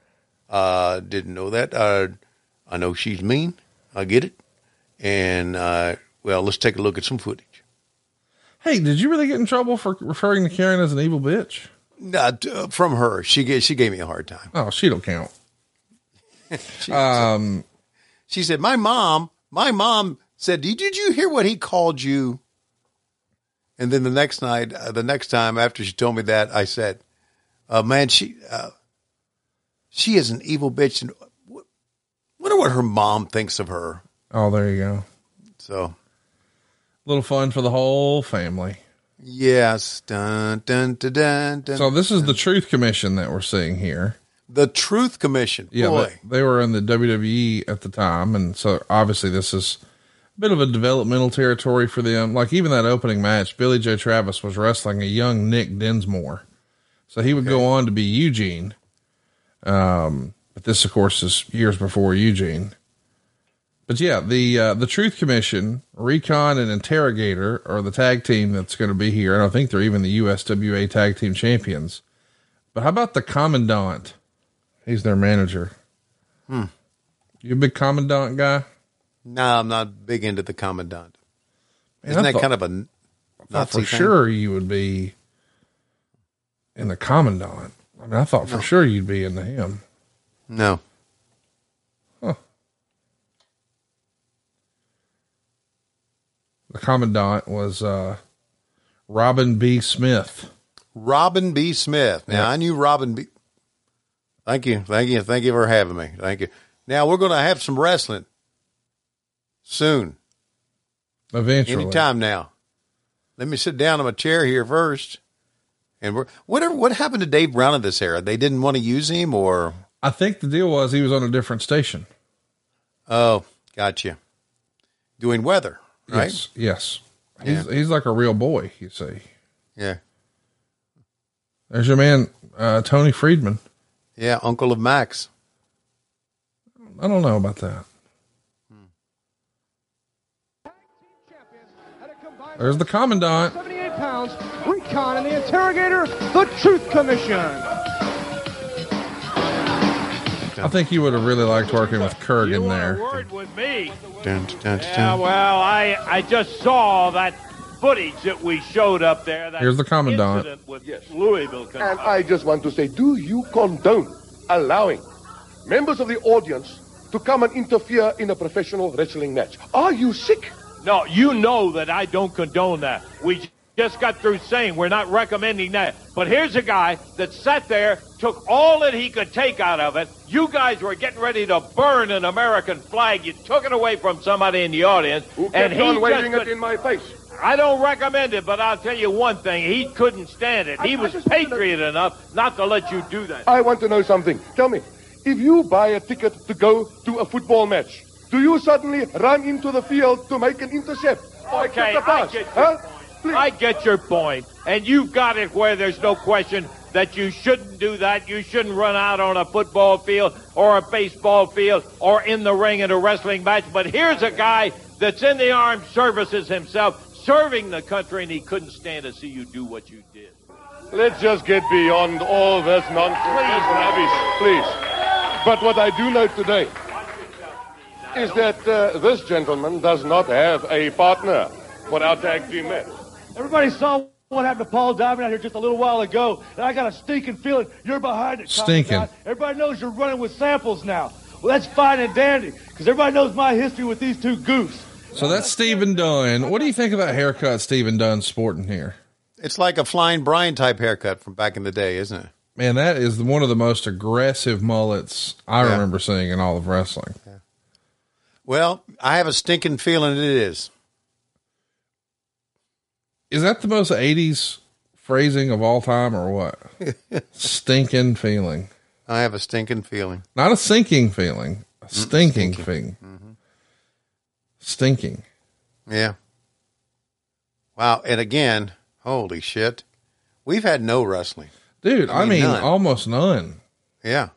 Uh, didn't know that. Uh, I know she's mean. I get it. And, uh, well, let's take a look at some footage. Hey, did you really get in trouble for referring to Karen as an evil bitch? Not uh, from her. She gave, she gave me a hard time. Oh, she don't count. she, um, she said, my mom, my mom said, did, did you hear what he called you? And then the next night, uh, the next time after she told me that, I said, uh, man, she, uh, she is an evil bitch. And wonder what her mom thinks of her. Oh, there you go. So, a little fun for the whole family. Yes. Dun, dun, dun, dun, dun, so this is the Truth Commission that we're seeing here. The Truth Commission. Yeah, Boy. They, they were in the W W E at the time. And so obviously this is a bit of a developmental territory for them. Like even that opening match, Billy Joe Travis was wrestling a young Nick Dinsmore. So he would okay. go on to be Eugene. Um, but this of course is years before Eugene. But yeah, the, uh, the Truth Commission, Recon and Interrogator are the tag team that's going to be here. I don't think they're even the U S W A tag team champions, but how about the Commandant? He's their manager. Hmm. You a big Commandant guy? No, I'm not big into the Commandant. Man, Isn't I that thought, kind of a Nazi for thing? Sure you would be in the Commandant. I mean, I thought for no. sure you'd be into him. No. Huh. The Commandant was, uh, Robin B. Smith. Robin B. Smith. Now, yep. I knew Robin B. Thank you. Thank you. Thank you for having me. Thank you. Now, we're going to have some wrestling soon. Eventually. Anytime now. Let me sit down in my chair here first. And we're, whatever, what happened to Dave Brown in this era? They didn't want to use him, or? I think the deal was he was on a different station. Oh, gotcha. Doing weather, right? Yes. Yes. Yeah. He's, he's like a real boy, you see. Yeah. There's your man, uh, Tony Friedman. Yeah. Uncle of Max. I don't know about that. There's the Commandant. seventy-eight pounds, Recon and the Interrogator, the Truth Commission. I think you would have really liked working with Kurgan you there. Word with me. Dun, dun, dun, yeah, well, I I just saw that footage that we showed up there. That Here's the Commandant. Incident with yes. Louisville. And I just want to say, do you condone allowing members of the audience to come and interfere in a professional wrestling match? Are you sick? No, you know that I don't condone that. We just got through saying we're not recommending that. But here's a guy that sat there, took all that he could take out of it. You guys were getting ready to burn an American flag. You took it away from somebody in the audience. Who kept and he on waving just it in my face? I don't recommend it, but I'll tell you one thing. He couldn't stand it. He I, was I patriot enough not to let you do that. I want to know something. Tell me, if you buy a ticket to go to a football match, do you suddenly run into the field to make an intercept? Okay, I get your huh? point. I get your point. And you've got it where there's no question that you shouldn't do that. You shouldn't run out on a football field or a baseball field or in the ring in a wrestling match. But here's a guy that's in the armed services himself, serving the country, and he couldn't stand to see you do what you did. Let's just get beyond all this nonsense. Please, rubbish, please. But what I do know today is that uh, this gentleman does not have a partner for our tag team match. Everybody saw what happened to Paul Diamond out here just a little while ago, and I got a stinking feeling you're behind it. Stinking. Everybody knows you're running with samples now. Well, that's fine and dandy, because everybody knows my history with these two goofs. So that's Stephen Dunn. What do you think of that haircut Stephen Dunn's sporting here? It's like a Flying Brian type haircut from back in the day, isn't it? Man, that is one of the most aggressive mullets I yeah. remember seeing in all of wrestling. Yeah. Well, I have a stinking feeling it is. Is that the most eighties phrasing of all time or what? Stinking feeling. I have a stinking feeling. Not a sinking feeling. A stinking, stinking. feeling. Mm-hmm. Stinking. Yeah. Wow. And again, holy shit. We've had no wrestling. Dude, I mean, I mean none. almost none. Yeah.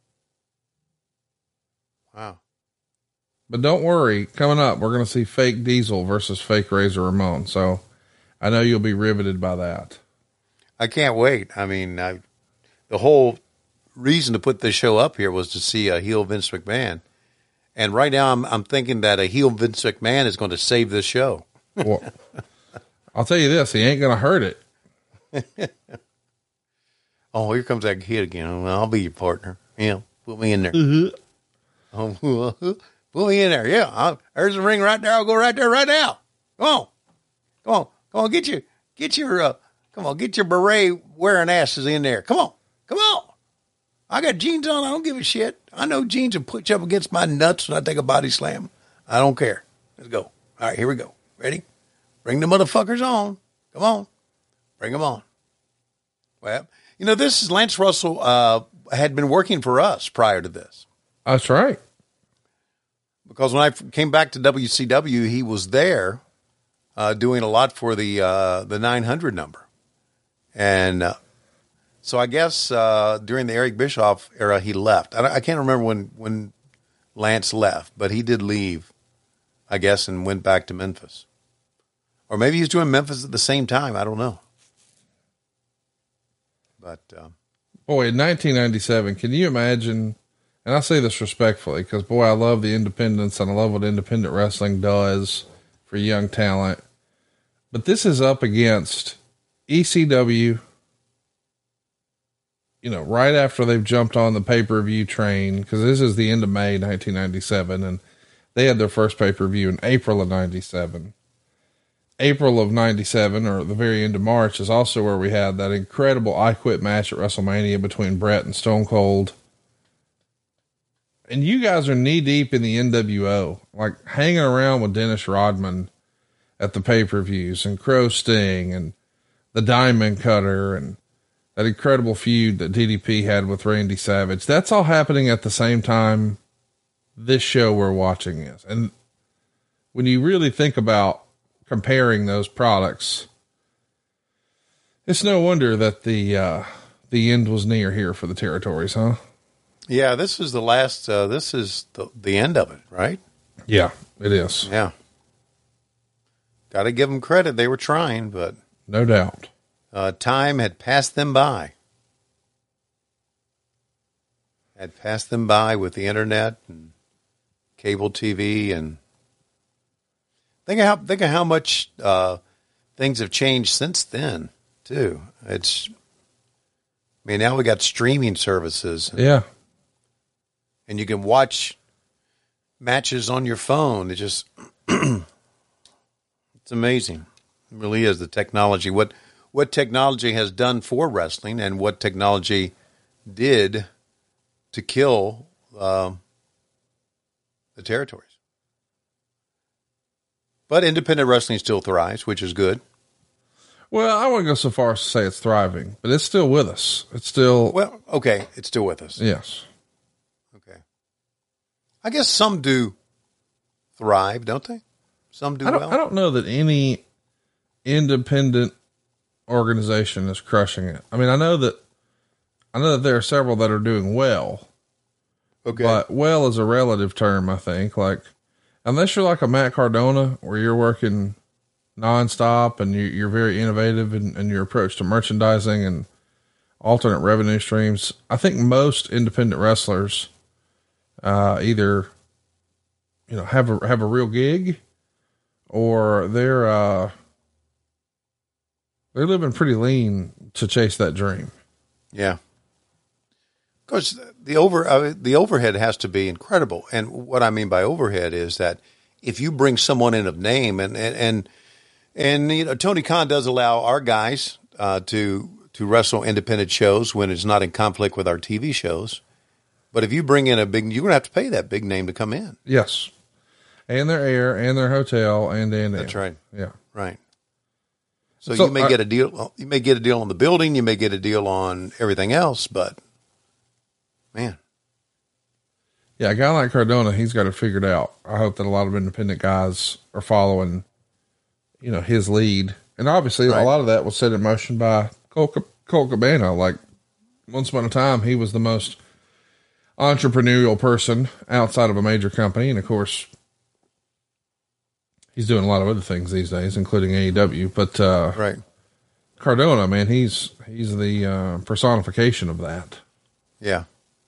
Wow. But don't worry, coming up, we're going to see fake Diesel versus fake Razor Ramon. So I know you'll be riveted by that. I can't wait. I mean, I, the whole reason to put this show up here was to see a heel Vince McMahon. And right now I'm I'm thinking that a heel Vince McMahon is going to save this show. Well, I'll tell you this, he ain't going to hurt it. Oh, here comes that kid again. Well, I'll be your partner. Yeah, put me in there. Mm-hmm. Oh, put me in there. Yeah, I'll, there's the ring right there. I'll go right there right now. Come on. Come on. Come on, get your, get your, uh, come on, get your beret wearing asses in there. Come on. Come on. I got jeans on. I don't give a shit. I know jeans will put you up against my nuts when I take a body slam. I don't care. Let's go. All right, here we go. Ready? Bring the motherfuckers on. Come on. Bring them on. Well, you know, this is Lance Russell uh, had been working for us prior to this. That's right. Because when I came back to W C W, he was there uh, doing a lot for the uh, the nine hundred number. And uh, so I guess uh, during the Eric Bischoff era, he left. I, I can't remember when, when Lance left, but he did leave, I guess, and went back to Memphis. Or maybe he was doing Memphis at the same time. I don't know. But uh, boy, in nineteen ninety-seven, can you imagine? And I say this respectfully because, boy, I love the independence and I love what independent wrestling does for young talent. But this is up against E C W, you know, right after they've jumped on the pay-per-view train, because this is the end of May nineteen ninety-seven, and they had their first pay-per-view in April of ninety-seven. April of ninety-seven, or the very end of March, is also where we had that incredible I Quit match at WrestleMania between Brett and Stone Cold. And you guys are knee deep in the N W O, like hanging around with Dennis Rodman at the pay-per-views and Crow Sting and the Diamond Cutter and that incredible feud that D D P had with Randy Savage. That's all happening at the same time this show we're watching is. And when you really think about comparing those products, it's no wonder that the, uh, the end was near here for the territories, huh? yeah, this is the last, uh, this is the, the end of it, right? Yeah, it is. Yeah. Got to give them credit. They were trying, but no doubt. Uh, time had passed them by. Had passed them by with the internet and cable T V, and think of how think of how much uh, things have changed since then too. It's, I mean, now we got streaming services. Yeah, and you can watch matches on your phone. It just it's amazing. It really is, the technology. What what technology has done for wrestling, and what technology did to kill um, the territories. But independent wrestling still thrives, which is good. Well, I wouldn't go so far as to say it's thriving, but it's still with us. It's still... Well, okay, it's still with us. Yes. Okay. I guess some do thrive, don't they? Some do I don't, well. I don't know that any independent organization is crushing it. I mean, I know that I know that there are several that are doing well. Okay. But well is a relative term, I think. Like, unless you're like a Matt Cardona, where you're working nonstop and you, you're very innovative in, in your approach to merchandising and alternate revenue streams, I think most independent wrestlers uh, either, you know, have a have a real gig, or they're uh, they're living pretty lean to chase that dream. Yeah. Because the over uh, the overhead has to be incredible, and what I mean by overhead is that if you bring someone in of name, and and and, and you know, Tony Khan does allow our guys uh, to to wrestle independent shows when it's not in conflict with our T V shows. But if you bring in a big, you're gonna have to pay that big name to come in. Yes, and their air, and their hotel, and and that's right. Yeah, right. So, so you may I, get a deal. You may get a deal on the building. You may get a deal on everything else, but. Man. Yeah, a guy like Cardona, he's got it figured out. I hope that a lot of independent guys are following, you know, his lead. And obviously right. a lot of that was set in motion by Colt, Colt Cabana. Like, once upon a time, he was the most entrepreneurial person outside of a major company. And of course, he's doing a lot of other things these days, including A E W. But, uh, right. Cardona, man, he's, he's the uh, personification of that. Yeah.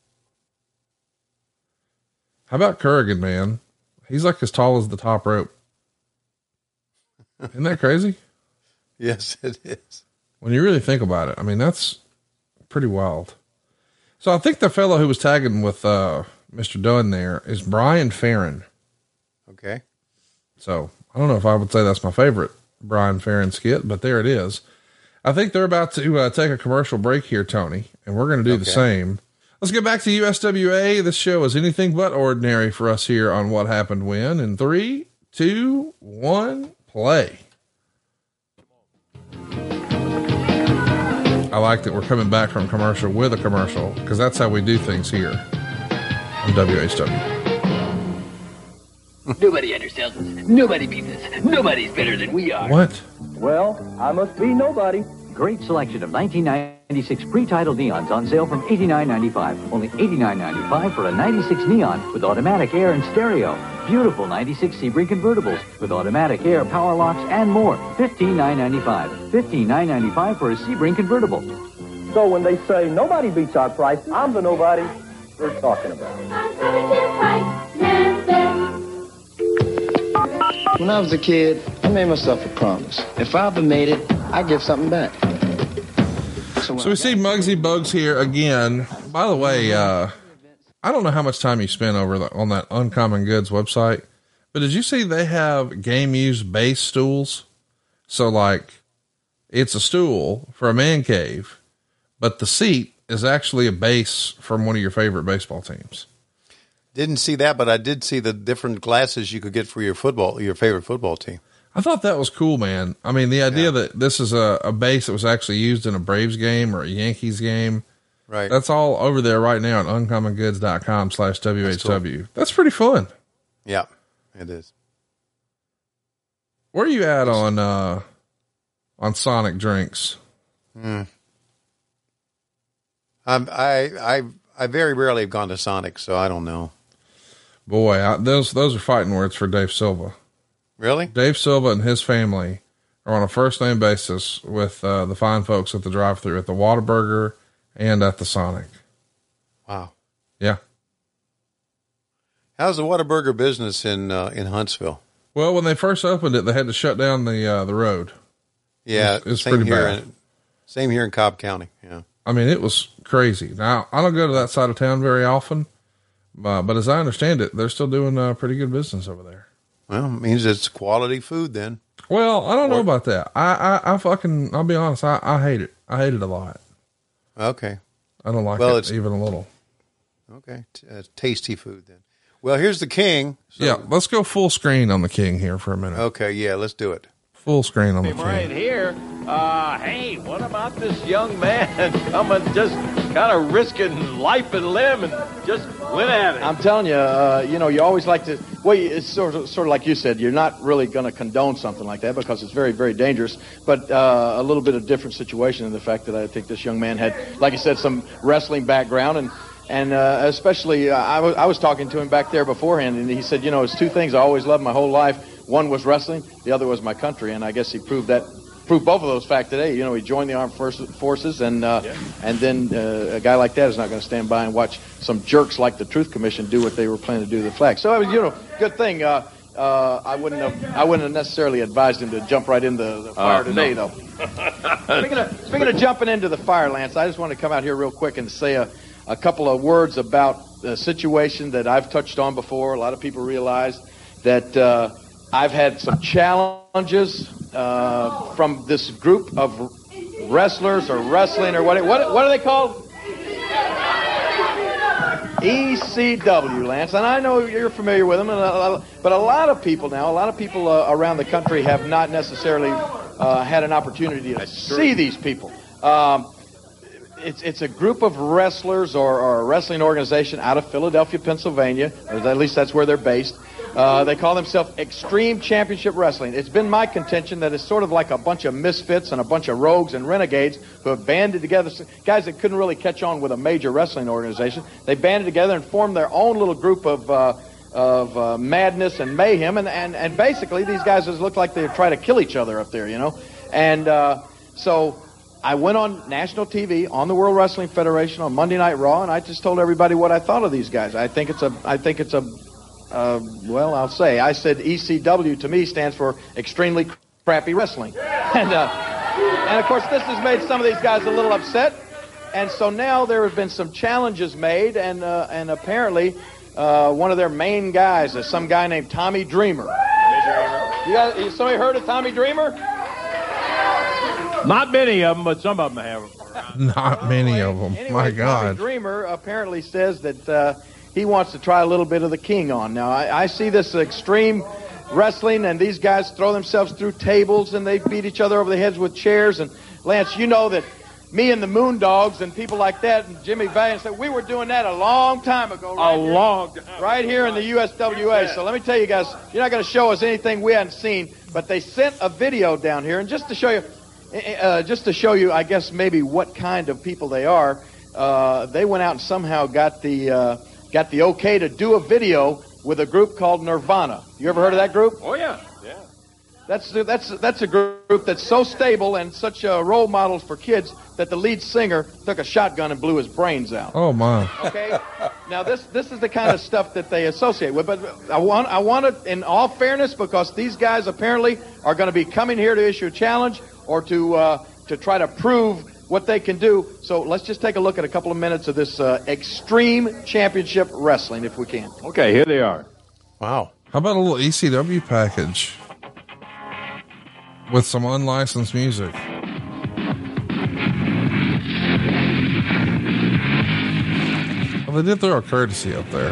How about Kurgan, man? He's like as tall as the top rope. Isn't that crazy? Yes, it is. When you really think about it, I mean, that's pretty wild. So I think the fellow who was tagging with uh, Mister Dunn there is Brian Farron. Okay. So I don't know if I would say that's my favorite Brian Farron skit, but there it is. I think they're about to uh, take a commercial break here, Tony, and we're going to do okay. the same. Let's get back to U S W A. This show is anything but ordinary for us here on What Happened When. In three, two, one, play. I like that we're coming back from commercial with a commercial, because that's how we do things here on W H W. Nobody undersells us. Nobody beats us. Nobody's better than we are. What? Well, I must be nobody. Great selection of nineteen ninety-six pre-title Neons on sale from eighty-nine ninety-five. Only eighty-nine ninety-five for a ninety-six Neon with automatic air and stereo. Beautiful ninety-six Sebring convertibles with automatic air, power locks, and more. fifteen nine ninety-five. fifteen nine ninety-five for a Sebring convertible. So when they say nobody beats our prices, I'm the nobody they're talking about. When I was a kid, I made myself a promise. If I ever made it, I'd give something back. So, so we see Muggsy Bogues here again. By the way, uh, I don't know how much time you spent over the, on that Uncommon Goods website, but did you see they have game used base stools? So like it's a stool for a man cave, but the seat is actually a base from one of your favorite baseball teams. Didn't see that, but I did see the different glasses you could get for your football, your favorite football team. I thought that was cool, man. I mean, the idea yeah. that this is a, a base that was actually used in a Braves game or a Yankees game. Right. That's all over there right now at uncommon goods dot com slash W H W. That's, cool. That's pretty fun. Yeah, it is. Where are you at on, uh, on Sonic drinks? Hmm. I'm, I, I, I very rarely have gone to Sonic, so I don't know. Boy, I, those, those are fighting words for Dave Silva. Really? Dave Silva and his family are on a first name basis with uh, the fine folks at the drive-thru at the Whataburger and at the Sonic. Wow. Yeah. How's the Whataburger business in uh, in Huntsville? Well, when they first opened it, they had to shut down the uh, the road. Yeah, it's, it's same pretty here bad. In, same here in Cobb County. Yeah. I mean, it was crazy. Now, I don't go to that side of town very often, uh, but as I understand it, they're still doing uh, pretty good business over there. Well, it means it's quality food then. Well, I don't know about that. I, I, I fucking, I'll be honest. I, I hate it. I hate it a lot. Okay. I don't like well, it it's, even a little. Okay. T- uh, tasty food then. Well, here's the King. So. Yeah. Let's go full screen on the King here for a minute. Okay. Yeah. Let's do it. Full screen on the King. Right here. Uh, hey, what about this young man coming, just kind of risking life and limb and just went at it? I'm telling you, uh, you know, you always like to, well, it's sort of, sort of like you said, you're not really going to condone something like that because it's very, very dangerous, but uh, a little bit of different situation in the fact that I think this young man had, like you said, some wrestling background, and and uh, especially, uh, I, was, I was talking to him back there beforehand, and he said, you know, it's two things I always loved my whole life. One was wrestling, the other was my country, and I guess he proved that. Proved both of those facts today. You know, he joined the armed forces, and uh, yeah. and then uh, a guy like that is not going to stand by and watch some jerks like the Truth Commission do what they were planning to do to the flag. So it was, you know, good thing. Uh, uh, I wouldn't have, I wouldn't have necessarily advised him to jump right into the fire uh, today, no. though. speaking of speaking of jumping into the fire, Lance, I just want to come out here real quick and say a, a couple of words about the situation that I've touched on before. A lot of people realize that uh, I've had some challenges. Uh, from this group of wrestlers or wrestling or what, what, what are they called? E C W, Lance. And I know you're familiar with them, and a, but a lot of people now, a lot of people uh, around the country have not necessarily uh, had an opportunity to see these people. Um, it's, it's a group of wrestlers or, or a wrestling organization out of Philadelphia, Pennsylvania, or at least that's where they're based. Uh, they call themselves Extreme Championship Wrestling. It's been my contention that it's sort of like a bunch of misfits and a bunch of rogues and renegades who have banded together, guys that couldn't really catch on with a major wrestling organization. They banded together and formed their own little group of uh, of uh, madness and mayhem, and, and, and basically these guys just look like they try to kill each other up there, you know. And uh, so I went on national T V on the World Wrestling Federation on Monday Night Raw, and I just told everybody what I thought of these guys. I think it's a, I think it's a, uh, well, I'll say, I said E C W to me stands for extremely crappy wrestling, and uh, and of course this has made some of these guys a little upset, and so now there have been some challenges made, and uh, and apparently uh, one of their main guys is some guy named Tommy Dreamer. You guys, somebody heard of Tommy Dreamer? Not many of them, but some of them have. Not many of them. Anyway, My God. Tommy Dreamer apparently says that uh, he wants to try a little bit of the King on. Now, I, I see this extreme wrestling, and these guys throw themselves through tables, and they beat each other over the heads with chairs. And, Lance, you know that me and the Moondogs and people like that, and Jimmy Valiant said, we were doing that a long time ago. Right A here, long time. Right here in the U S W A. So let me tell you guys, you're not going to show us anything we hadn't seen, but they sent a video down here, and just to show you, Uh, just to show you, I guess, maybe what kind of people they are, uh, they went out and somehow got the uh, got the okay to do a video with a group called Nirvana. You ever heard of that group? Oh, yeah. Yeah. That's that's that's a group that's so stable and such a role model for kids that the lead singer took a shotgun and blew his brains out. Oh, my. Okay. Now this this is the kind of stuff that they associate with. But I want I want it in all fairness, because these guys apparently are going to be coming here to issue a challenge or to uh, to try to prove what they can do. So let's just take a look at a couple of minutes of this uh, Extreme Championship Wrestling, if we can. Okay, here they are. Wow. How about a little E C W package with some unlicensed music? Well, they did throw a courtesy up there.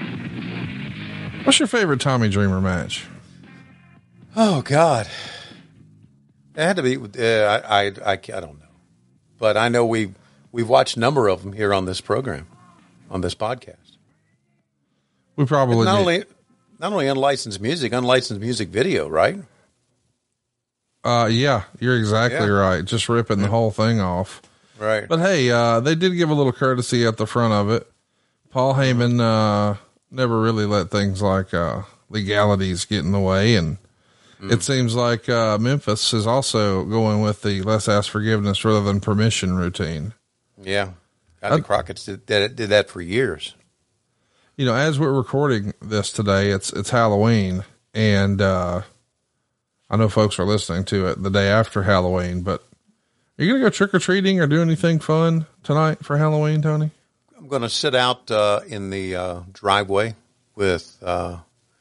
What's your favorite Tommy Dreamer match? Oh, God. It had to be. Uh, I, I, I, I don't know, but I know we we've watched a number of them here on this program, on this podcast. We probably and not did. only not only unlicensed music, unlicensed music video, right? Uh, yeah, you're exactly Yeah. right. Just ripping the whole thing off. Right. But hey, uh, they did give a little courtesy at the front of it. Paul Heyman uh, never really let things like uh, legalities get in the way, and it seems like uh, Memphis is also going with the let's ask forgiveness rather than permission routine. Yeah, God, the Crockett's did, did, did that for years. You know, as we're recording this today, it's it's Halloween, and uh, I know folks are listening to it the day after Halloween. But are you gonna go trick or treating or do anything fun tonight for Halloween, Tony? I'm going to sit out uh, in the uh, driveway with. Uh,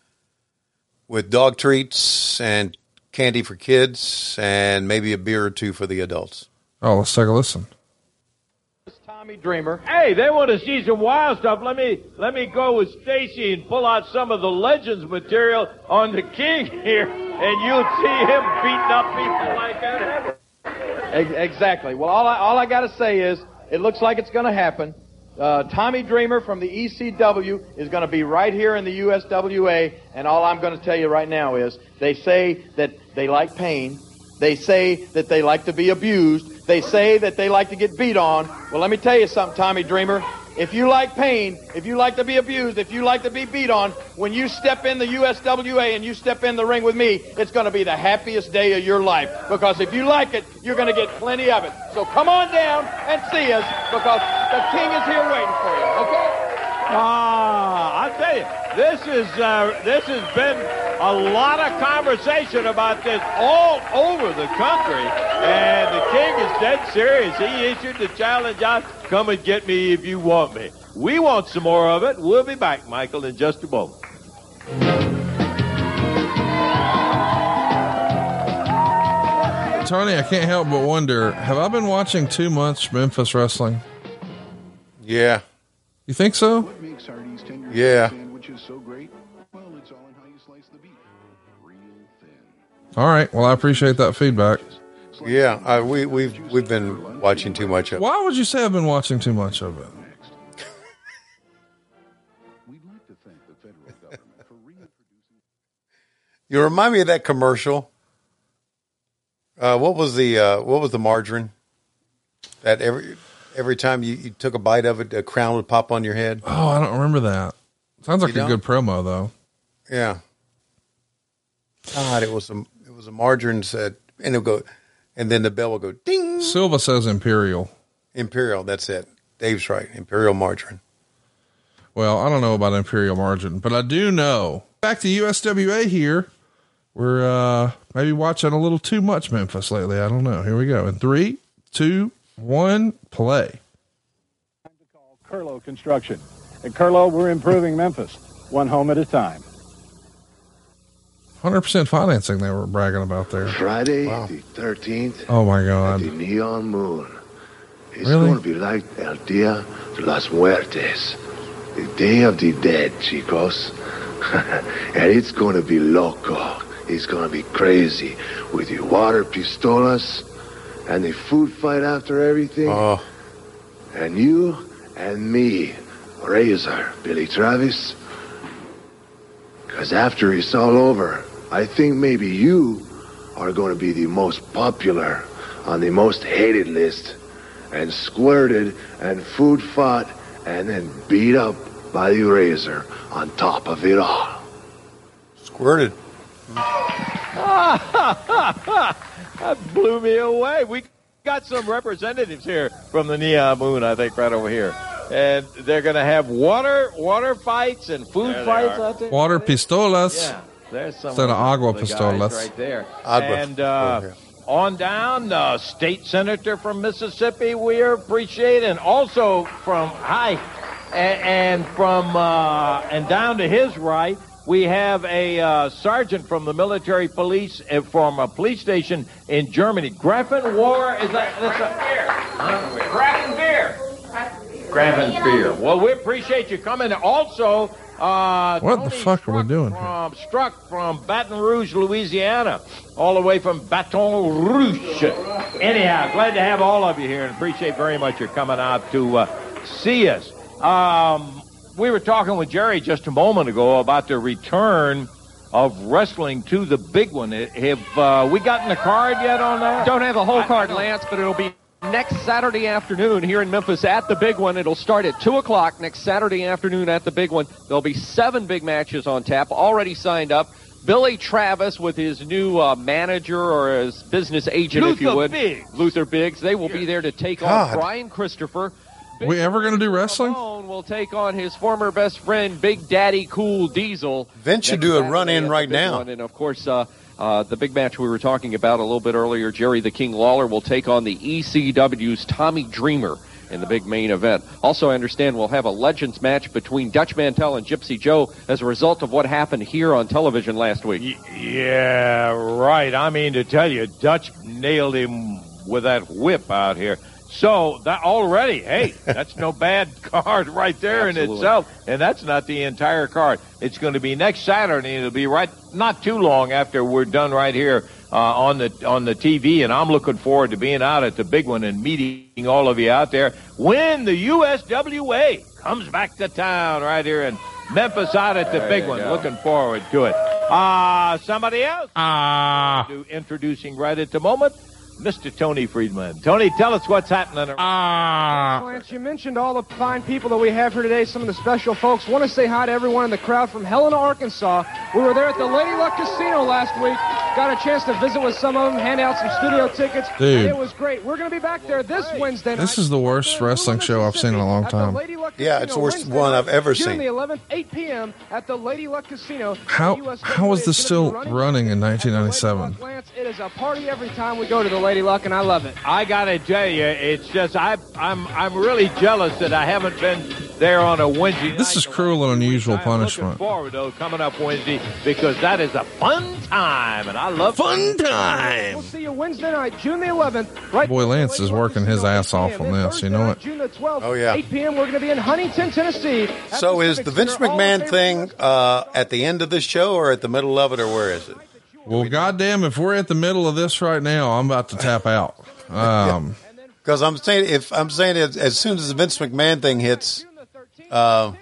with dog treats and candy for kids and maybe a beer or two for the adults. Oh, let's take a listen. Tommy Dreamer. Hey, they want to see some wild stuff. Let me let me go with Stacy and pull out some of the Legends material on the King here, and you'll see him beating up people like that. Ex- Exactly. Well, all I, all I got to say is it looks like it's going to happen. Uh, Tommy Dreamer from the E C W is going to be right here in the U S W A, and all I'm going to tell you right now is they say that they like pain. They say that they like to be abused. They say that they like to get beat on. Well, let me tell you something, Tommy Dreamer. If you like pain, if you like to be abused, if you like to be beat on, when you step in the U S W A and you step in the ring with me, it's going to be the happiest day of your life. Because if you like it, you're going to get plenty of it. So come on down and see us, because the King is here waiting for you, okay? Ah, I'll tell you, this is uh, this has been a lot of conversation about this all over the country, and the King is dead serious. He issued the challenge out, come and get me if you want me. We want some more of it. We'll be back, Michael, in just a moment. Tony, I can't help but wonder, have I been watching too much Memphis wrestling? Yeah. You think so? What makes Hardee's tender Yeah. sandwiches so great? Well, it's all in how you slice the beef. Real thin. All right. Well, I appreciate that feedback. Yeah, uh, we, we've we've been watching too much of it. Why would you say I've been watching too much of it? We'd like to thank the federal government for reintroducing. You remind me of that commercial. Uh, what was the uh, what was the margarine? That every every time you, you took a bite of it, a crown would pop on your head. Oh, I don't remember that. Sounds like You a don't? good promo, though. Yeah. God, it was a it was a margarine said, and it'll go. and then the bell will go ding. Silva says Imperial. Imperial, that's it. Dave's right. Imperial margarine. Well, I don't know about Imperial margarine, but I do know. Back to U S W A here. We're uh, maybe watching a little too much Memphis lately. I don't know. Here we go. In three, two, one, play. Time to call Curlo Construction. At Curlo, we're improving Memphis, one home at a time. one hundred percent financing they were bragging about there. Friday wow. the thirteenth. Oh, my God. The neon moon. It's really? going to be like El Dia de las Muertes. The Day of the Dead, chicos. And it's going to be loco. It's going to be crazy with your water pistolas and the food fight after everything. Oh. And you and me, Razor, Billy Travis. Because after it's all over, I think maybe you are going to be the most popular on the most hated list and squirted and food fought and then beat up by the Razor on top of it all. Squirted. That blew me away. We got some representatives here from the Neon Moon, I think, right over here. And they're going to have water water fights and food there fights out there. Water pistolas. Yeah, there's some instead of agua pistolas. Right there. Agua. And uh, on down, the uh, state senator from Mississippi, we appreciate, and also from hi, and, and from uh, and down to his right, we have a uh, sergeant from the military police uh, from a police station in Germany. Grafen War is that? That's a, huh? Grafen Beer. Grafen Beer. Well, we appreciate you coming. Also, uh, what Tony the fuck are we doing? From, struck from Baton Rouge, Louisiana, all the way from Baton Rouge. Anyhow, glad to have all of you here, and appreciate very much your coming out to uh, see us. Um, we were talking with Jerry just a moment ago about the return of wrestling to the big one. Have uh, we gotten a card yet on that? Don't have a whole card, Lance, but it'll be next Saturday afternoon here in Memphis at the big one. It'll start at two o'clock next Saturday afternoon at the big one. There'll be seven big matches on tap, already signed up. Billy Travis with his new uh, manager or his business agent, Luther if you would. Biggs. Luther Biggs. They will be there to take God. on Brian Christopher. We ever going to do wrestling? Ramon will take on his former best friend, Big Daddy Cool Diesel. Vince should do a run-in right now. One. And, of course, uh, uh, the big match we were talking about a little bit earlier, Jerry the King Lawler will take on the E C W's Tommy Dreamer in the big main event. Also, I understand we'll have a Legends match between Dutch Mantel and Gypsy Joe as a result of what happened here on television last week. Y- yeah, right. I mean, to tell you, Dutch nailed him with that whip out here. So that already, hey, that's no bad card right there in itself, and that's not the entire card. It's going to be next Saturday. It'll be right, not too long after we're done right here uh, on the on the T V, and I'm looking forward to being out at the big one and meeting all of you out there when the U S W A comes back to town right here in Memphis out at the there big one. Go. Looking forward to it. Uh, somebody else? Ah. Uh, introducing right at the moment, Mister Tony Friedman. Tony, tell us what's happening. Ah. Lance, you mentioned all the fine people that we have here today, some of the special folks. Want to say hi to everyone in the crowd from Helena, Arkansas. We were there at the Lady Luck Casino last week. Got a chance to visit with some of them, hand out some studio tickets. Dude. And it was great. We're going to be back there this Wednesday night. This is the worst wrestling show I've seen in a long time. Yeah, it's the worst one I've ever June seen. the eleventh, eight p.m. at the Lady Luck Casino. How how is this still running in nineteen ninety-seven? Lance, it is a party every time we go to the Lady Luck, and I love it. I gotta tell you, it's just I, I'm I'm really jealous that I haven't been there on a Wednesday. This is cruel and unusual punishment. I'm looking forward though coming up Wednesday because that is a fun time, and I love fun time. We'll see you Wednesday night, June the eleventh. Right. Boy, Lance is working his ass off on this. You know it. June the twelfth. Oh yeah. eight p.m. We're going to be in Huntington, Tennessee. So is the Vince McMahon thing uh, at the end of the show or at the middle of it, or where is it? Well, goddamn, if we're at the middle of this right now, I'm about to tap out. Um, because I'm saying if I'm saying as, as soon as the Vince McMahon thing hits, uh,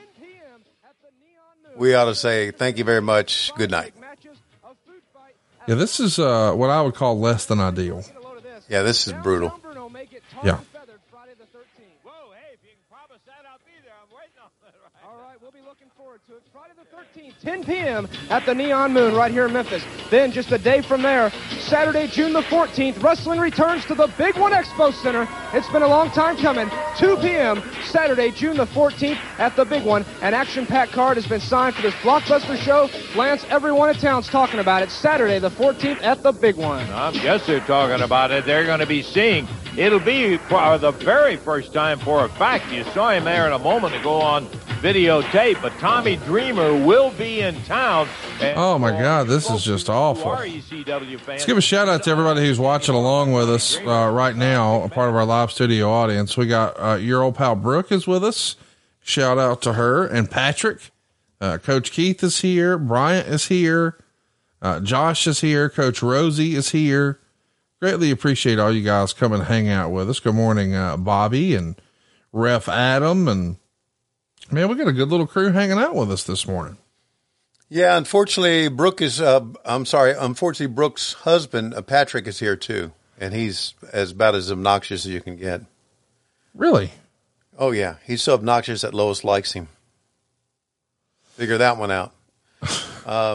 we ought to say thank you very much. Good night. Yeah, this is uh, what I would call less than ideal. Yeah, this is brutal. Yeah. All right, we'll be looking forward to it. Friday the thirteenth, ten p.m. at the Neon Moon right here in Memphis. Then just a day from there, Saturday, June the fourteenth, wrestling returns to the Big One Expo Center. It's been a long time coming. two p.m. Saturday, June the fourteenth at the Big One. An action-packed card has been signed for this blockbuster show. Lance, everyone in town's talking about it. Saturday the fourteenth at the Big One. I guess they're talking about it. They're going to be seeing. It'll be for the very first time for a fact. You saw him there in a moment ago on videotape, but Tommy Dreamer will be in town. Oh my God, this is just awful. Let's give a shout out to everybody who's watching along with us uh, right now, a part of our live studio audience. We got uh, your old pal Brooke is with us. Shout out to her and Patrick. Uh, Coach Keith is here. Bryant is here. Uh, Josh is here. Coach Rosie is here. Greatly appreciate all you guys coming and hang out with us. Good morning, uh, Bobby and Ref Adam. And man, we got a good little crew hanging out with us this morning. Yeah. Unfortunately, Brooke is, uh, I'm sorry. Unfortunately, Brooke's husband, uh, Patrick, is here too. And he's as about as obnoxious as you can get. Really? Oh yeah. He's so obnoxious that Lois likes him. Figure that one out. Uh,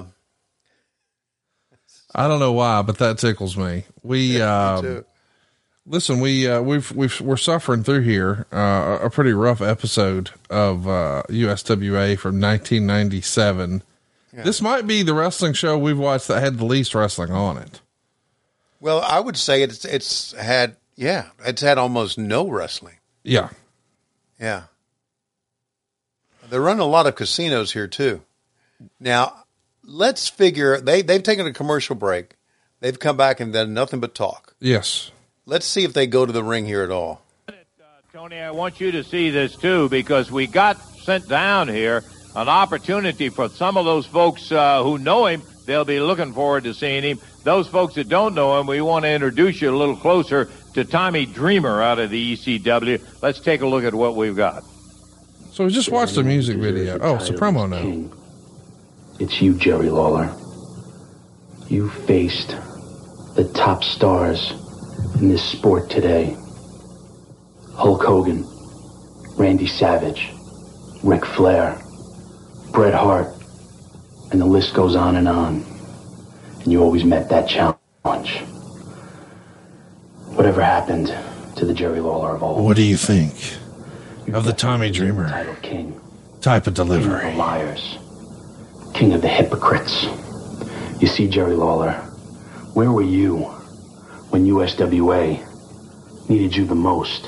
I don't know why, but that tickles me. We, yeah, me um, listen, we, uh, we've, we've, we're suffering through here, uh, a pretty rough episode of, uh, U S W A from nineteen ninety-seven. Yeah. This might be the wrestling show we've watched that had the least wrestling on it. Well, I would say it's, it's had, yeah, it's had almost no wrestling. Yeah. Yeah. They're running a lot of casinos here too. Now, let's figure they they've taken a commercial break. They've come back and done nothing but talk. Yes. Let's see if they go to the ring here at all. Uh, Tony, I want you to see this too, because we got sent down here an opportunity for some of those folks uh, who know him. They'll be looking forward to seeing him. Those folks that don't know him, we want to introduce you a little closer to Tommy Dreamer out of the E C W. Let's take a look at what we've got. So we just watched a music video. Oh, it's a promo now. It's you, Jerry Lawler. You faced the top stars in this sport today. Hulk Hogan, Randy Savage, Ric Flair, Bret Hart, and the list goes on and on. And you always met that challenge. Whatever happened to the Jerry Lawler of old? What do you think of the Tommy Dreamer king, type of delivery? King of the liars. King of the hypocrites. You see, Jerry Lawler, where were you when U S W A needed you the most?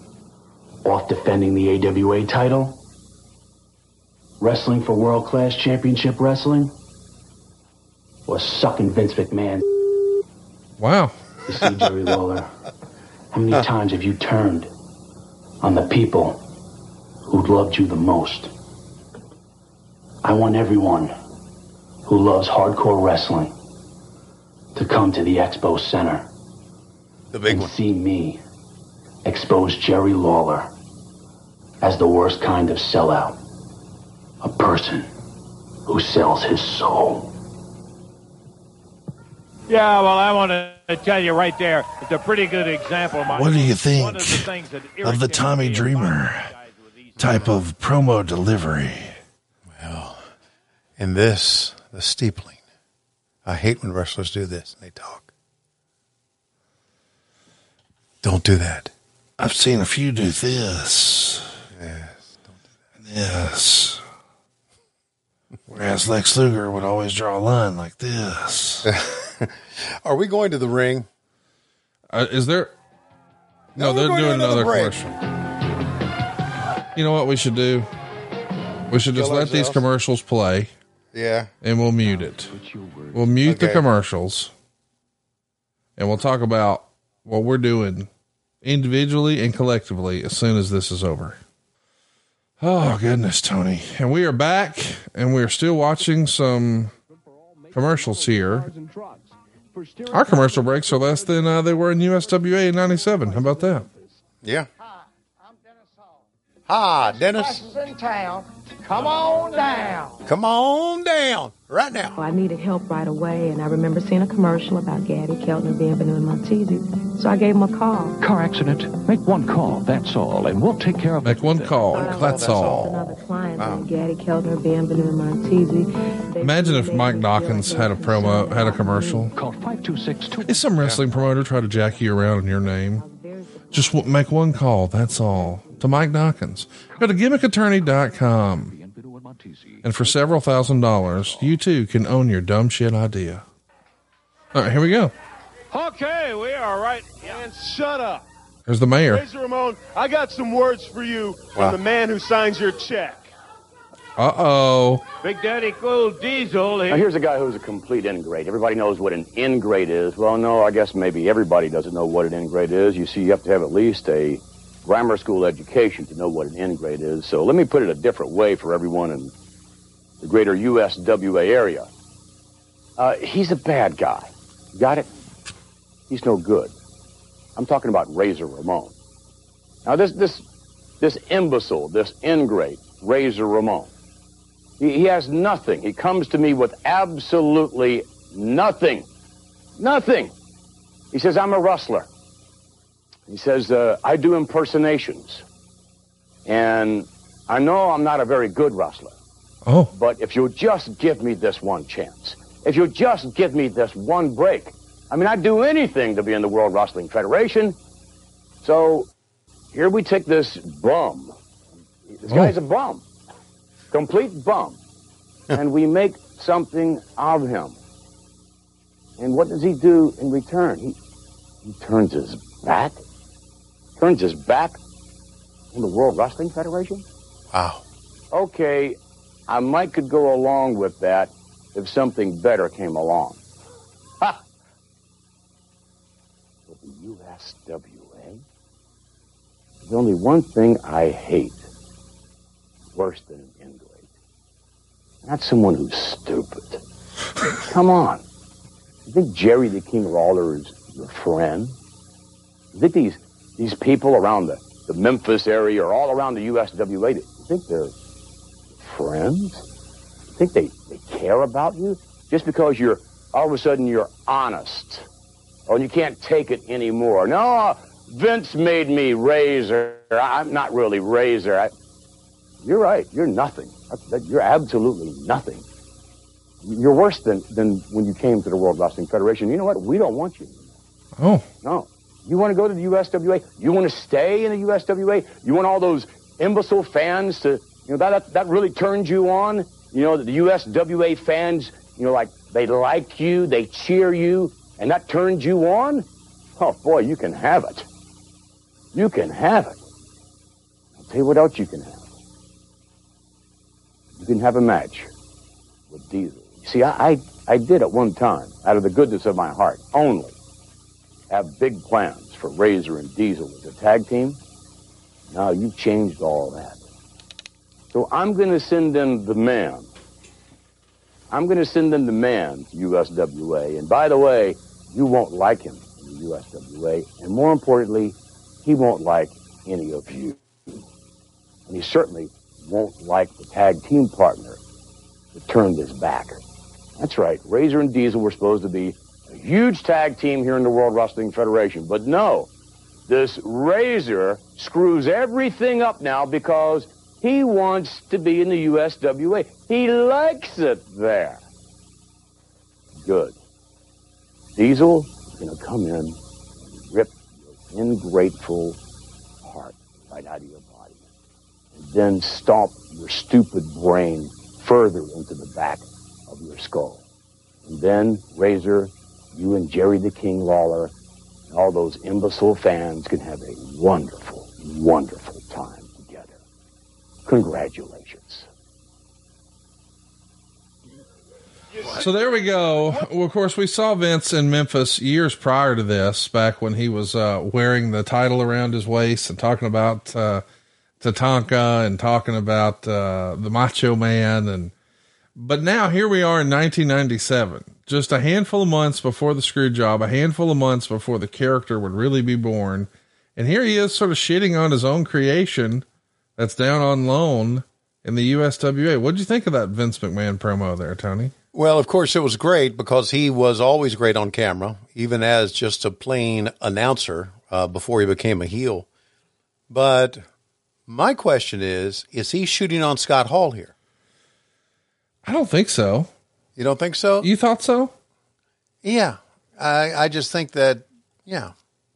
Off defending the A W A title? Wrestling for world-class championship wrestling? Or sucking Vince McMahon? Wow. You see, Jerry Lawler, how many times have you turned on the people who loved you the most? I want everyone who loves hardcore wrestling to come to the Expo Center the big and one. see me expose Jerry Lawler as the worst kind of sellout. A person who sells his soul. Yeah, well, I want to tell you right there, it's a pretty good example. Mike. What do you think One of the, things that of the Tommy Dreamer type of promo delivery? Well, in this, the steepling. I hate when wrestlers do this and they talk. Don't do that. I've seen a few do this. Yes, don't do that. Yes. Whereas Lex Luger would always draw a line like this. Are we going to the ring? Uh, is there? No, No, we're they're going to doing another another break. commercial. You know what we should do? We should just Kill let ourselves? these commercials play. Yeah. And we'll mute it. We'll mute the Okay. commercials. And we'll talk about what we're doing individually and collectively as soon as this is over. Oh, goodness, Tony. And we are back, and we are still watching some commercials here. Our commercial breaks are less than uh, they were in U S W A in ninety-seven. How about that? Yeah. Hi, Dennis. In town. Come on down. Come on down right now. I needed help right away, and I remember seeing a commercial about Gaddy, Keltner, Bienvenu, and Montesi. So I gave him a call. Car accident? Make one call, that's all, and we'll take care of it. Make one call, that's all. Another client wow. Gaddy, Keltner, Bienvenu, and Montesi. Imagine if Mike Dawkins had a promo, had a commercial. Call five two six two. Is some wrestling promoter try to jack you around in your name? Just w- make one call, that's all. To Mike Dawkins. Go to gimmick attorney dot com. And for several thousand dollars, you too can own your dumb shit idea. All right, here we go. Okay, we are right. And shut up. There's the mayor. Razor Ramon, I got some words for you from Wow. the man who signs your check. Uh-oh. Big Daddy Cool Diesel. Now, here's a guy who's a complete ingrate. Everybody knows what an ingrate is. Well, no, I guess maybe everybody doesn't know what an ingrate is. You see, you have to have at least a grammar school education to know what an ingrate is. So let me put it a different way for everyone in the greater U S W A area. Uh, he's a bad guy. Got it? He's no good. I'm talking about Razor Ramon. Now, this this this imbecile, this ingrate, Razor Ramon, he, he has nothing. He comes to me with absolutely nothing. Nothing. He says, I'm a rustler. He says, uh, I do impersonations. And I know I'm not a very good wrestler. Oh. But if you'll just give me this one chance, if you'll just give me this one break, I mean, I'd do anything to be in the World Wrestling Federation. So here we take this bum. This Oh. guy's a bum. Complete bum. And we make something of him. And what does he do in return? He, he turns his back. Turns his back on the World Wrestling Federation? Wow. Okay, I might could go along with that if something better came along. Ha! But the U S W A? There's only one thing I hate worse than an ingrate. Not someone who's stupid. Come on. You think Jerry the King Lawler is your friend? You think these these people around the, the Memphis area or all around the U S W A, you think they're friends? You think they, they care about you? Just because you're, all of a sudden, you're honest. Oh, and you can't take it anymore. No, Vince made me Razor. I'm not really Razor. I, you're right. You're nothing. That, you're absolutely nothing. You're worse than, than when you came to the World Wrestling Federation. You know what? We don't want you. Oh. No. You want to go to the U S W A? You want to stay in the U S W A? You want all those imbecile fans to, you know, that, that, that really turns you on? You know, the U S W A fans, you know, like, they like you, they cheer you, and that turns you on? Oh, boy, you can have it. You can have it. I'll tell you what else you can have. You can have a match with Diesel. See, I, I, I did at one time, out of the goodness of my heart, only have big plans for Razor and Diesel as a tag team. Now you've changed all that. So I'm going to send them the man. I'm going to send them the man to U S W A. And by the way, you won't like him in the U S W A. And more importantly, he won't like any of you. And he certainly won't like the tag team partner that turned his back. That's right. Razor and Diesel were supposed to be a huge tag team here in the World Wrestling Federation. But no, this Razor screws everything up now because he wants to be in the U S W A. He likes it there. Good. Diesel is going to come in and rip your ingrateful heart right out of your body. And then stomp your stupid brain further into the back of your skull. And then, Razor, you and Jerry the King Lawler and all those imbecile fans can have a wonderful, wonderful time together. Congratulations. So there we go. Well, of course, we saw Vince in Memphis years prior to this, back when he was uh, wearing the title around his waist and talking about uh, Tatanka and talking about uh, the Macho Man. And but now here we are in nineteen ninety-seven, just a handful of months before the screw job, a handful of months before the character would really be born. And here he is sort of shitting on his own creation that's down on loan in the U S W A. What'd you think of that Vince McMahon promo there, Tony? Well, of course, it was great because he was always great on camera, even as just a plain announcer uh, before he became a heel. But my question is, is he shooting on Scott Hall here? I don't think so. You don't think so? You thought so? Yeah. I, I just think that, yeah.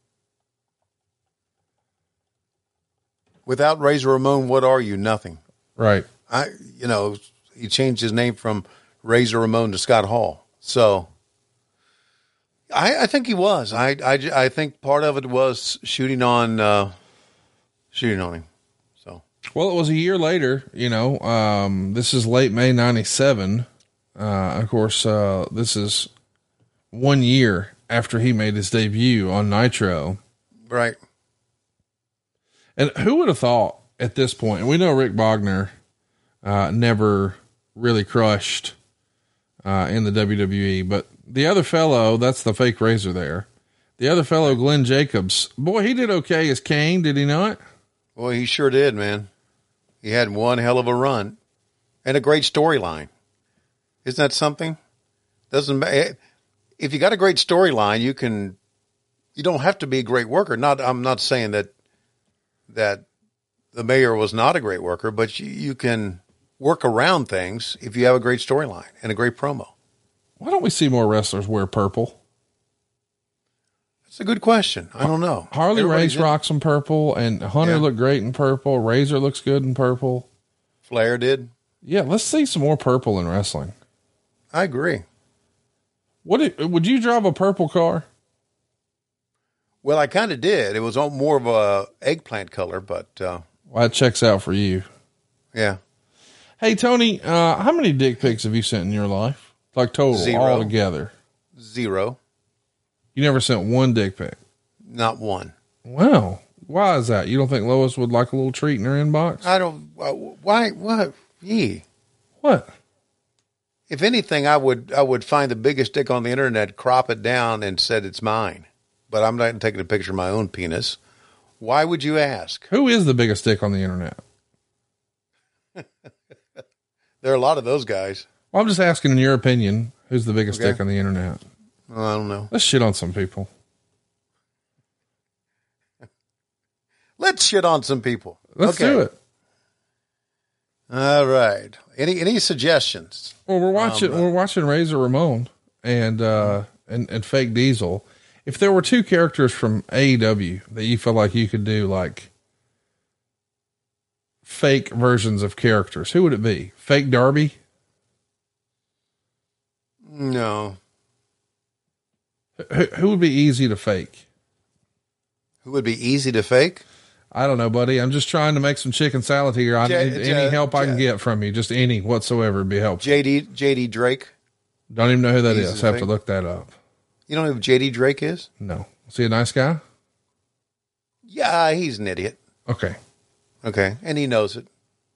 Without Razor Ramon, what are you? Nothing. Right. I, you know, he changed his name from Razor Ramon to Scott Hall. So I, I think he was. I, I, I think part of it was shooting on, uh, shooting on him. So, well, it was a year later, you know, um, this is late May ninety-seven. Uh, of course, uh, this is one year after he made his debut on Nitro. Right. And who would have thought at this point, and we know Rick Bogner, uh, never really crushed, uh, in the W W E, but the other fellow, that's the fake Razor there. The other fellow, Glenn Jacobs, boy, he did okay as Kane, did he not? Well, he sure did, man. He had one hell of a run and a great storyline. Isn't that something? Doesn't matter. If you got a great storyline, you can, you don't have to be a great worker. Not, I'm not saying that, that the mayor was not a great worker, but you, you can work around things if you have a great storyline and a great promo. Why don't we see more wrestlers wear purple? That's a good question. I don't know. Harley Everybody Race did. rocks in purple, and Hunter Yeah. looked great in purple. Razor looks good in purple. Flair did. Yeah, let's see some more purple in wrestling. I agree. What did, would you drive a purple car? Well, I kind of did. It was on more of a eggplant color, but uh, Well, that checks out for you. yeah. Hey, Tony, uh, how many dick pics have you sent in your life? Like total, Zero. all together? Zero. You never sent one dick pic? Not one. Wow. Why is that? You don't think Lois would like a little treat in her inbox? I don't. Uh, why? What? Yee. What? If anything, I would I would find the biggest dick on the internet, crop it down, and said it's mine. But I'm not taking a picture of my own penis. Why would you ask? Who is the biggest dick on the internet? There are a lot of those guys. Well, I'm just asking, in your opinion, who's the biggest Okay. dick on the internet? Well, I don't know. Let's shit on some people. Let's shit on some people. Let's Okay. do it. All right. Any any suggestions? Well, we're watching Um, we're watching Razor Ramon and uh and, and Fake Diesel. If there were two characters from A E W that you feel like you could do like fake versions of characters, who would it be? Fake Darby? No. Who, who would be easy to fake? Who would be easy to fake? I don't know, buddy. I'm just trying to make some chicken salad here. I J- need J- any help I can J- get from you. Just any whatsoever would be helpful. J D J D Drake. Don't even know who that Easy is. to Have to fake. look that up. You don't know who J D Drake is? No. Is he a nice guy? Yeah, he's an idiot. Okay. Okay, and he knows it.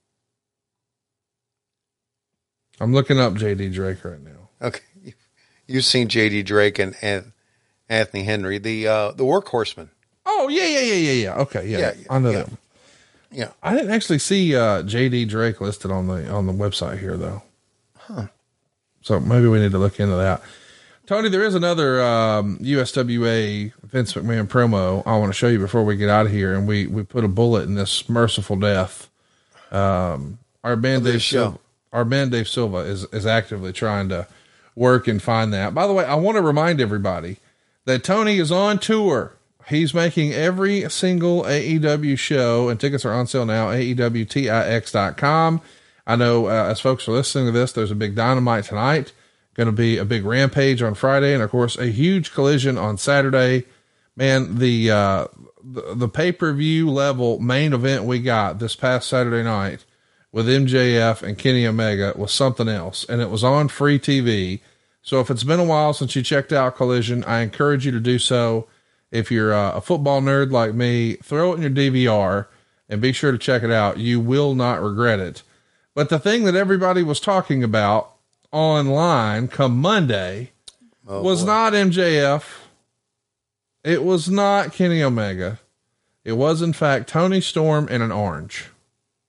I'm looking up J D Drake right now. Okay, you've seen J D Drake and, and Anthony Henry, the uh, the workhorseman. Oh, yeah, yeah, yeah, yeah, yeah. Okay, yeah. Yeah, yeah, I know yeah. them. Yeah. I didn't actually see uh, J D Drake listed on the on the website here, though. Huh. So maybe we need to look into that. Tony, there is another um, U S W A Vince McMahon promo I want to show you before we get out of here, and we we put a bullet in this merciful death. Um, our man Of this Dave show. Silva, our man Dave Silva is is actively trying to work and find that. By the way, I want to remind everybody that Tony is on tour. He's making every single A E W show, and tickets are on sale now, A E W Tix dot com. I know, uh, as folks are listening to this, there's a big Dynamite tonight, going to be a big Rampage on Friday, and of course, a huge Collision on Saturday. Man, the, uh, the, the pay-per-view level main event we got this past Saturday night with M J F and Kenny Omega was something else, and it was on free T V. So if it's been a while since you checked out Collision, I encourage you to do so. If you're a football nerd like me, throw it in your D V R and be sure to check it out. You will not regret it. But the thing that everybody was talking about online come Monday Oh, was boy. not M J F. It was not Kenny Omega. It was, in fact, Tony Storm and an orange.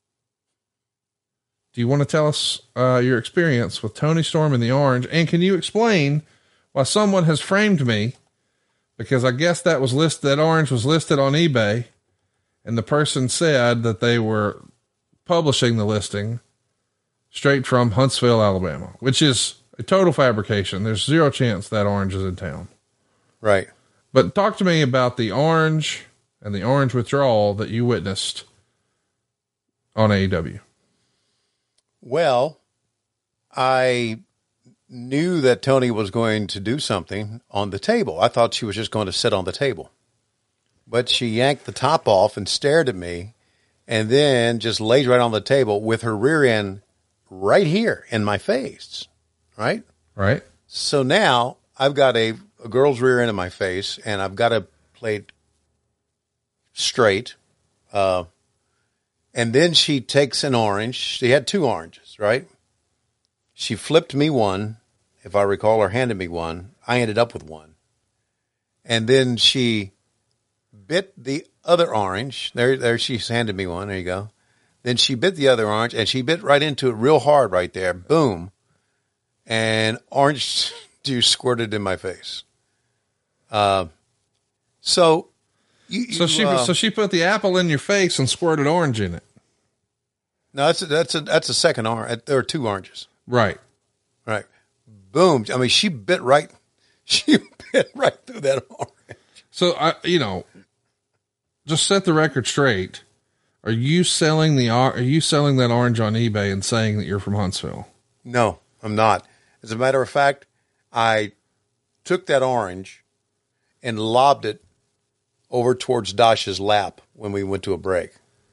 Do you want to tell us uh, your experience with Toni Storm and the Orange? And can you explain why someone has framed me? Because I guess that was listed, that orange was listed on eBay, and the person said that they were publishing the listing straight from Huntsville, Alabama, which is a total fabrication. There's zero chance that orange is in town. Right. But talk to me about the orange and the orange withdrawal that you witnessed on A E W. Well, I knew that Toni was going to do something on the table. I thought she was just going to sit on the table, but she yanked the top off and stared at me, and then just laid right on the table with her rear end right here in my face. Right. Right. So now I've got a, a girl's rear end in my face, and I've got a plate straight. Uh, and then she takes an orange. She had two oranges, right? She flipped me one, if I recall, or handed me one. I ended up with one. And then she bit the other orange. There, there she's handed me one. There you go. Then she bit the other orange, and she bit right into it real hard right there. Boom. And orange juice squirted in my face. Uh, so, you, you, so she, uh, so she put the apple in your face and squirted orange in it. No, that's a, that's a, that's a second orange. There are two oranges. Right. Right. Boom. I mean, she bit right, she bit right through that orange. So I, you know, just set the record straight. Are you selling the, are you selling that orange on eBay and saying that you're from Huntsville? No, I'm not. As a matter of fact, I took that orange and lobbed it over towards Dasha's lap when we went to a break.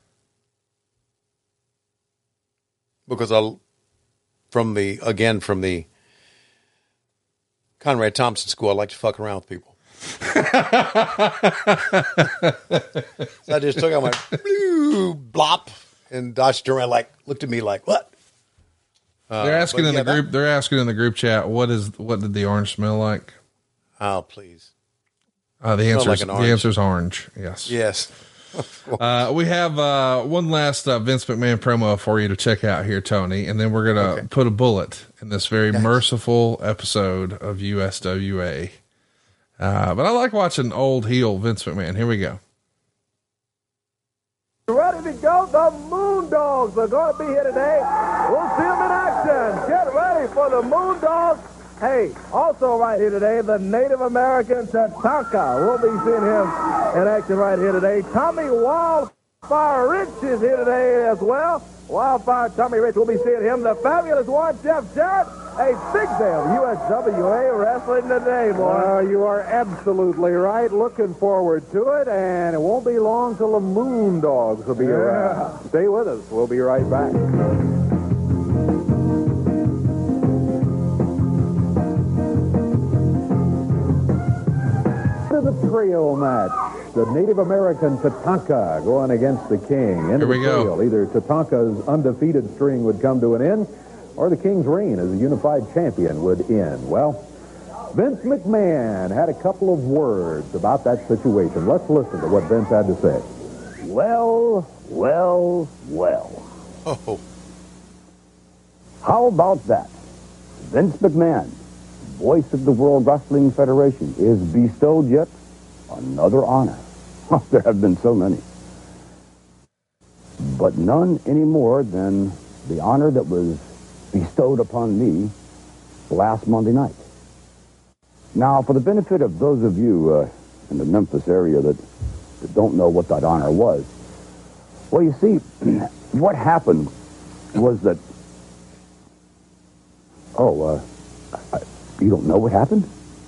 Because I, from the, again, from the Conrad Thompson school, I like to fuck around with people. So I just took out my blue blop, and Dasha turned around, like, looked at me like, what? Uh, they're asking in yeah, the group, that, they're asking in the group chat, what is, what did the orange smell like? Oh, please. Uh, the answer like is, the orange. answer is orange. Yes. Yes. uh, we have, uh, one last, uh, Vince McMahon promo for you to check out here, Tony. And then we're going to okay. put a bullet in this very yes. merciful episode of U S W A. Uh, but I like watching old heel Vince McMahon. Here we go. Ready to go? The Moondogs are going to be here today. We'll see them in action. Get ready for the Moondogs. Hey, also right here today, the Native American Tatanka. We'll be seeing him in action right here today. Tommy Wildfire Rich is here today as well. Wildfire Tommy Rich, we'll be seeing him. The fabulous one, Jeff Jarrett. A big day of U S W A wrestling today, boy. Uh, you are absolutely right. Looking forward to it, and it won't be long till the Moondogs will be yeah. around. Stay with us. We'll be right back. The trio match. The Native American Tatanka going against the King. Here we go. go. Either Tatanka's undefeated string would come to an end, or the King's reign as a unified champion would end. Well, Vince McMahon had a couple of words about that situation. Let's listen to what Vince had to say. Well, well, well. Oh. How about that? Vince McMahon, voice of the World Wrestling Federation, is bestowed yet another honor. There have been so many. But none any more than the honor that was bestowed upon me last Monday night. Now, for the benefit of those of you uh, in the Memphis area that, that don't know what that honor was, well, you see, what happened was that... Oh, uh, I, you don't know what happened?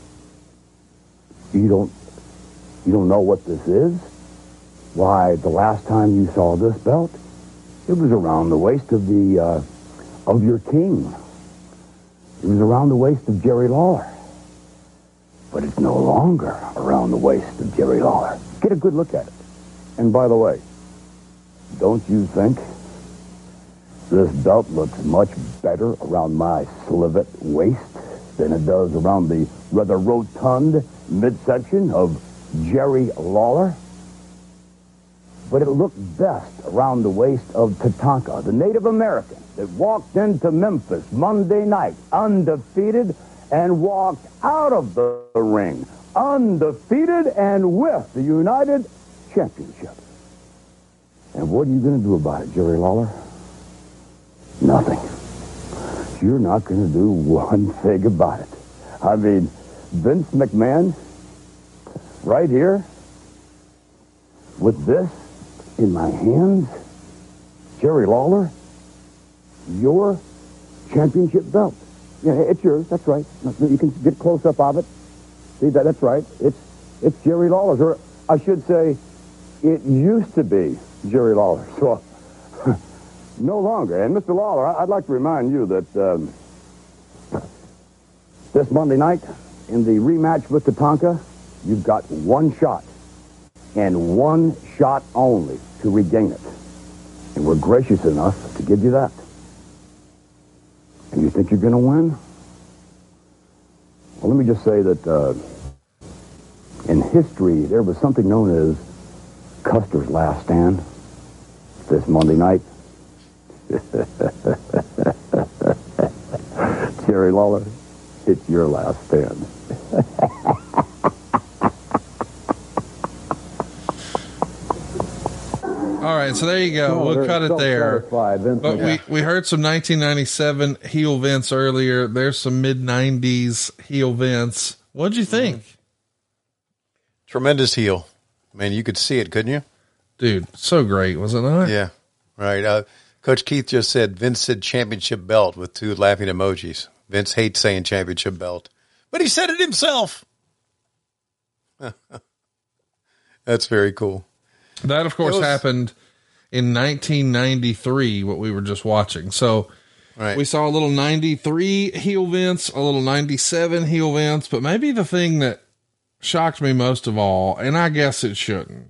You don't... You don't know what this is? Why, the last time you saw this belt, it was around the waist of the... Uh, of your king. It was around the waist of Jerry Lawler. But it's no longer around the waist of Jerry Lawler. Get a good look at it. And by the way, don't you think this belt looks much better around my slivet waist than it does around the rather rotund midsection of Jerry Lawler? but it looked best around the waist of Tatanka, the Native American that walked into Memphis Monday night undefeated and walked out of the ring undefeated and with the United Championship. And what are you going to do about it, Jerry Lawler? Nothing. You're not going to do one thing about it. I mean, Vince McMahon, right here, with this in my hands, Jerry Lawler, your championship belt. Yeah, it's yours. That's right. You can get close up of it. See that? That's right. It's it's Jerry Lawler's, or I should say, it used to be Jerry Lawler's. So no longer. And Mister Lawler, I'd like to remind you that um, this Monday night in the rematch with Tatanka, you've got one shot and one shot only to regain it. And we're gracious enough to give you that. And you think you're going to win? Well, let me just say that uh, in history, there was something known as Custer's Last Stand this Monday night. Jerry Lawler, it's your last stand. All right, so there you go. Oh, we'll they're cut it so there. satisfied, Vince But McMahon. we, we heard some nineteen ninety-seven heel Vince earlier. There's some mid nineties heel Vince. What'd you think? Tremendous heel. Man, you could see it, couldn't you? Dude, so great, was it not? Yeah, right. Uh, Coach Keith just said Vince said championship belt with two laughing emojis. Vince hates saying championship belt, but he said it himself. That's very cool. That, of course, was, happened in nineteen ninety-three, what we were just watching. So right. we saw a little ninety-three heel Vince, a little ninety-seven heel Vince, but maybe the thing that shocked me most of all, and I guess it shouldn't,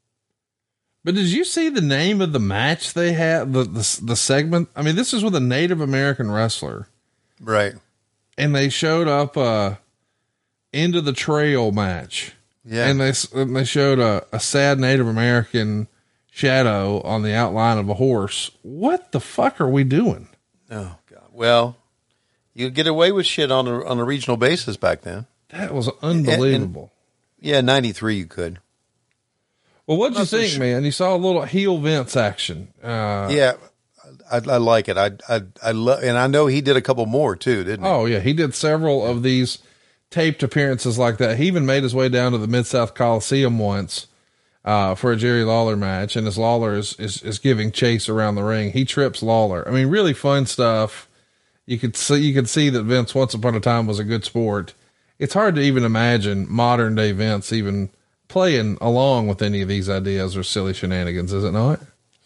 but did you see the name of the match they had, the, the, the segment? I mean, this is with a Native American wrestler. Right. And they showed up uh end of the trail match. Yeah. And they, and they showed a, a sad Native American shadow on the outline of a horse. What the fuck are we doing? Oh God. Well, you could get away with shit on a, on a regional basis back then. That was unbelievable. And, and, yeah. ninety-three you could. Well, what'd you Not so think, sure. man? You saw a little heel Vince action. Uh, Yeah. I, I like it. I, I, I love, and I know he did a couple more too, didn't he? Oh yeah. He did several of these taped appearances like that. He even made his way down to the Mid-South Coliseum once, uh, for a Jerry Lawler match. And as Lawler is, is, is giving chase around the ring, he trips Lawler. I mean, really fun stuff. You could see, you could see that Vince once upon a time was a good sport. It's hard to even imagine modern day Vince even playing along with any of these ideas or silly shenanigans. Is it not?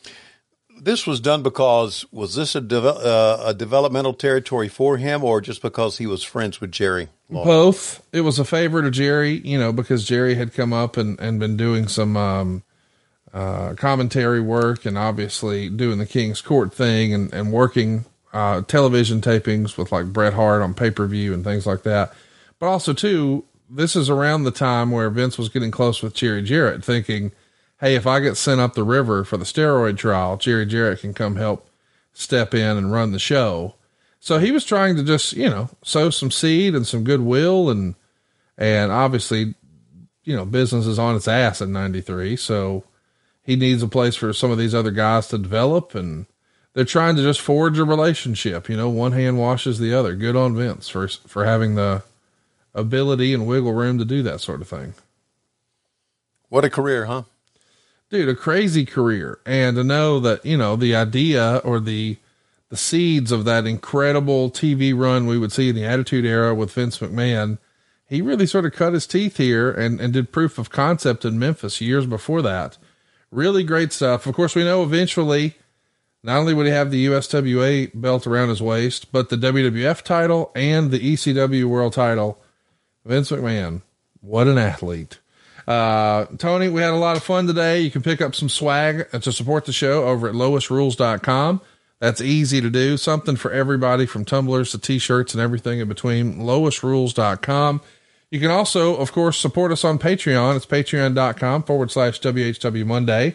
This was done because, was this a, deve- uh, a developmental territory for him, or just because he was friends with Jerry Lawler? Both. It was a favor to Jerry, you know, because Jerry had come up and, and been doing some, um, uh, commentary work and obviously doing the King's Court thing and, and working, uh, television tapings with like Bret Hart on pay-per-view and things like that. But also too, this is around the time where Vince was getting close with Jerry Jarrett, thinking, hey, if I get sent up the river for the steroid trial, Jerry Jarrett can come help step in and run the show. So he was trying to just, you know, sow some seed and some goodwill, and, and obviously, you know, business is on its ass in ninety-three. So he needs a place for some of these other guys to develop, and they're trying to just forge a relationship. You know, one hand washes the other. Good on Vince for, for having the ability and wiggle room to do that sort of thing. What a career, huh? Dude, a crazy career. And to know that, you know, the idea or the, the seeds of that incredible T V run we would see in the Attitude Era with Vince McMahon, he really sort of cut his teeth here and, and did proof of concept in Memphis years before that. Really great stuff. Of course, we know eventually, not only would he have the U S W A belt around his waist, but the W W F title and the E C W world title. Vince McMahon, what an athlete. Uh, Tony, we had a lot of fun today. You can pick up some swag to support the show over at lowest rules dot com. That's easy to do. Something for everybody, from tumblers to t-shirts and everything in between. lowest rules dot com. You can also, of course, support us on Patreon. It's patreon dot com forward slash W H W Monday.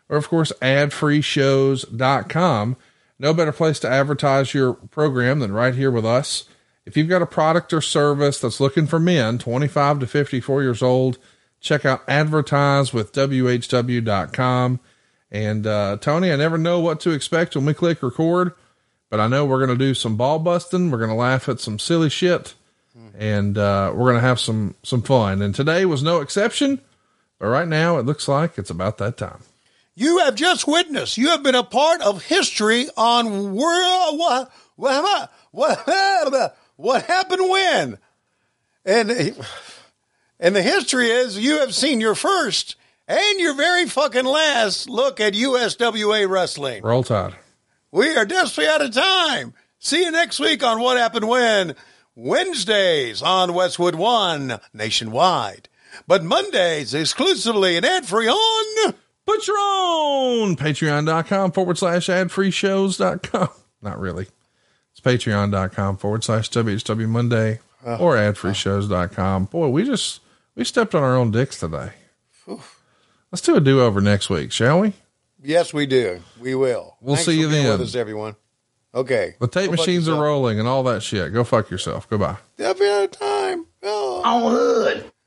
or of course, ad free shows dot com. No better place to advertise your program than right here with us. If you've got a product or service that's looking for men, twenty-five to fifty-four years old, check out advertise with W H W dot com. And, uh, Tony, I never know what to expect when we click record, but I know we're going to do some ball busting. We're going to laugh at some silly shit, and, uh, we're going to have some, some fun. And today was no exception, but right now it looks like it's about that time. You have just witnessed, you have been a part of history on world, what, what, what, what happened when? And, and the history is you have seen your first and your very fucking last look at U S W A wrestling. Roll Tide. We are desperately out of time. See you next week on What Happened When, Wednesdays on Westwood One nationwide, but Mondays exclusively and ad-free on Patreon. Patreon.com forward slash ad-free shows dot com. Not really. It's patreon.com forward slash WHW Monday uh, or ad free shows dot com. Boy, we just, we stepped on our own dicks today. Oof. Let's do a do-over next week, shall we? Yes, we do. We will. We'll Thanks see you for being then. with us, everyone. Okay. The tape Go machines are rolling and all that shit. Go fuck yourself. Goodbye. Every other time. Oh. On hood.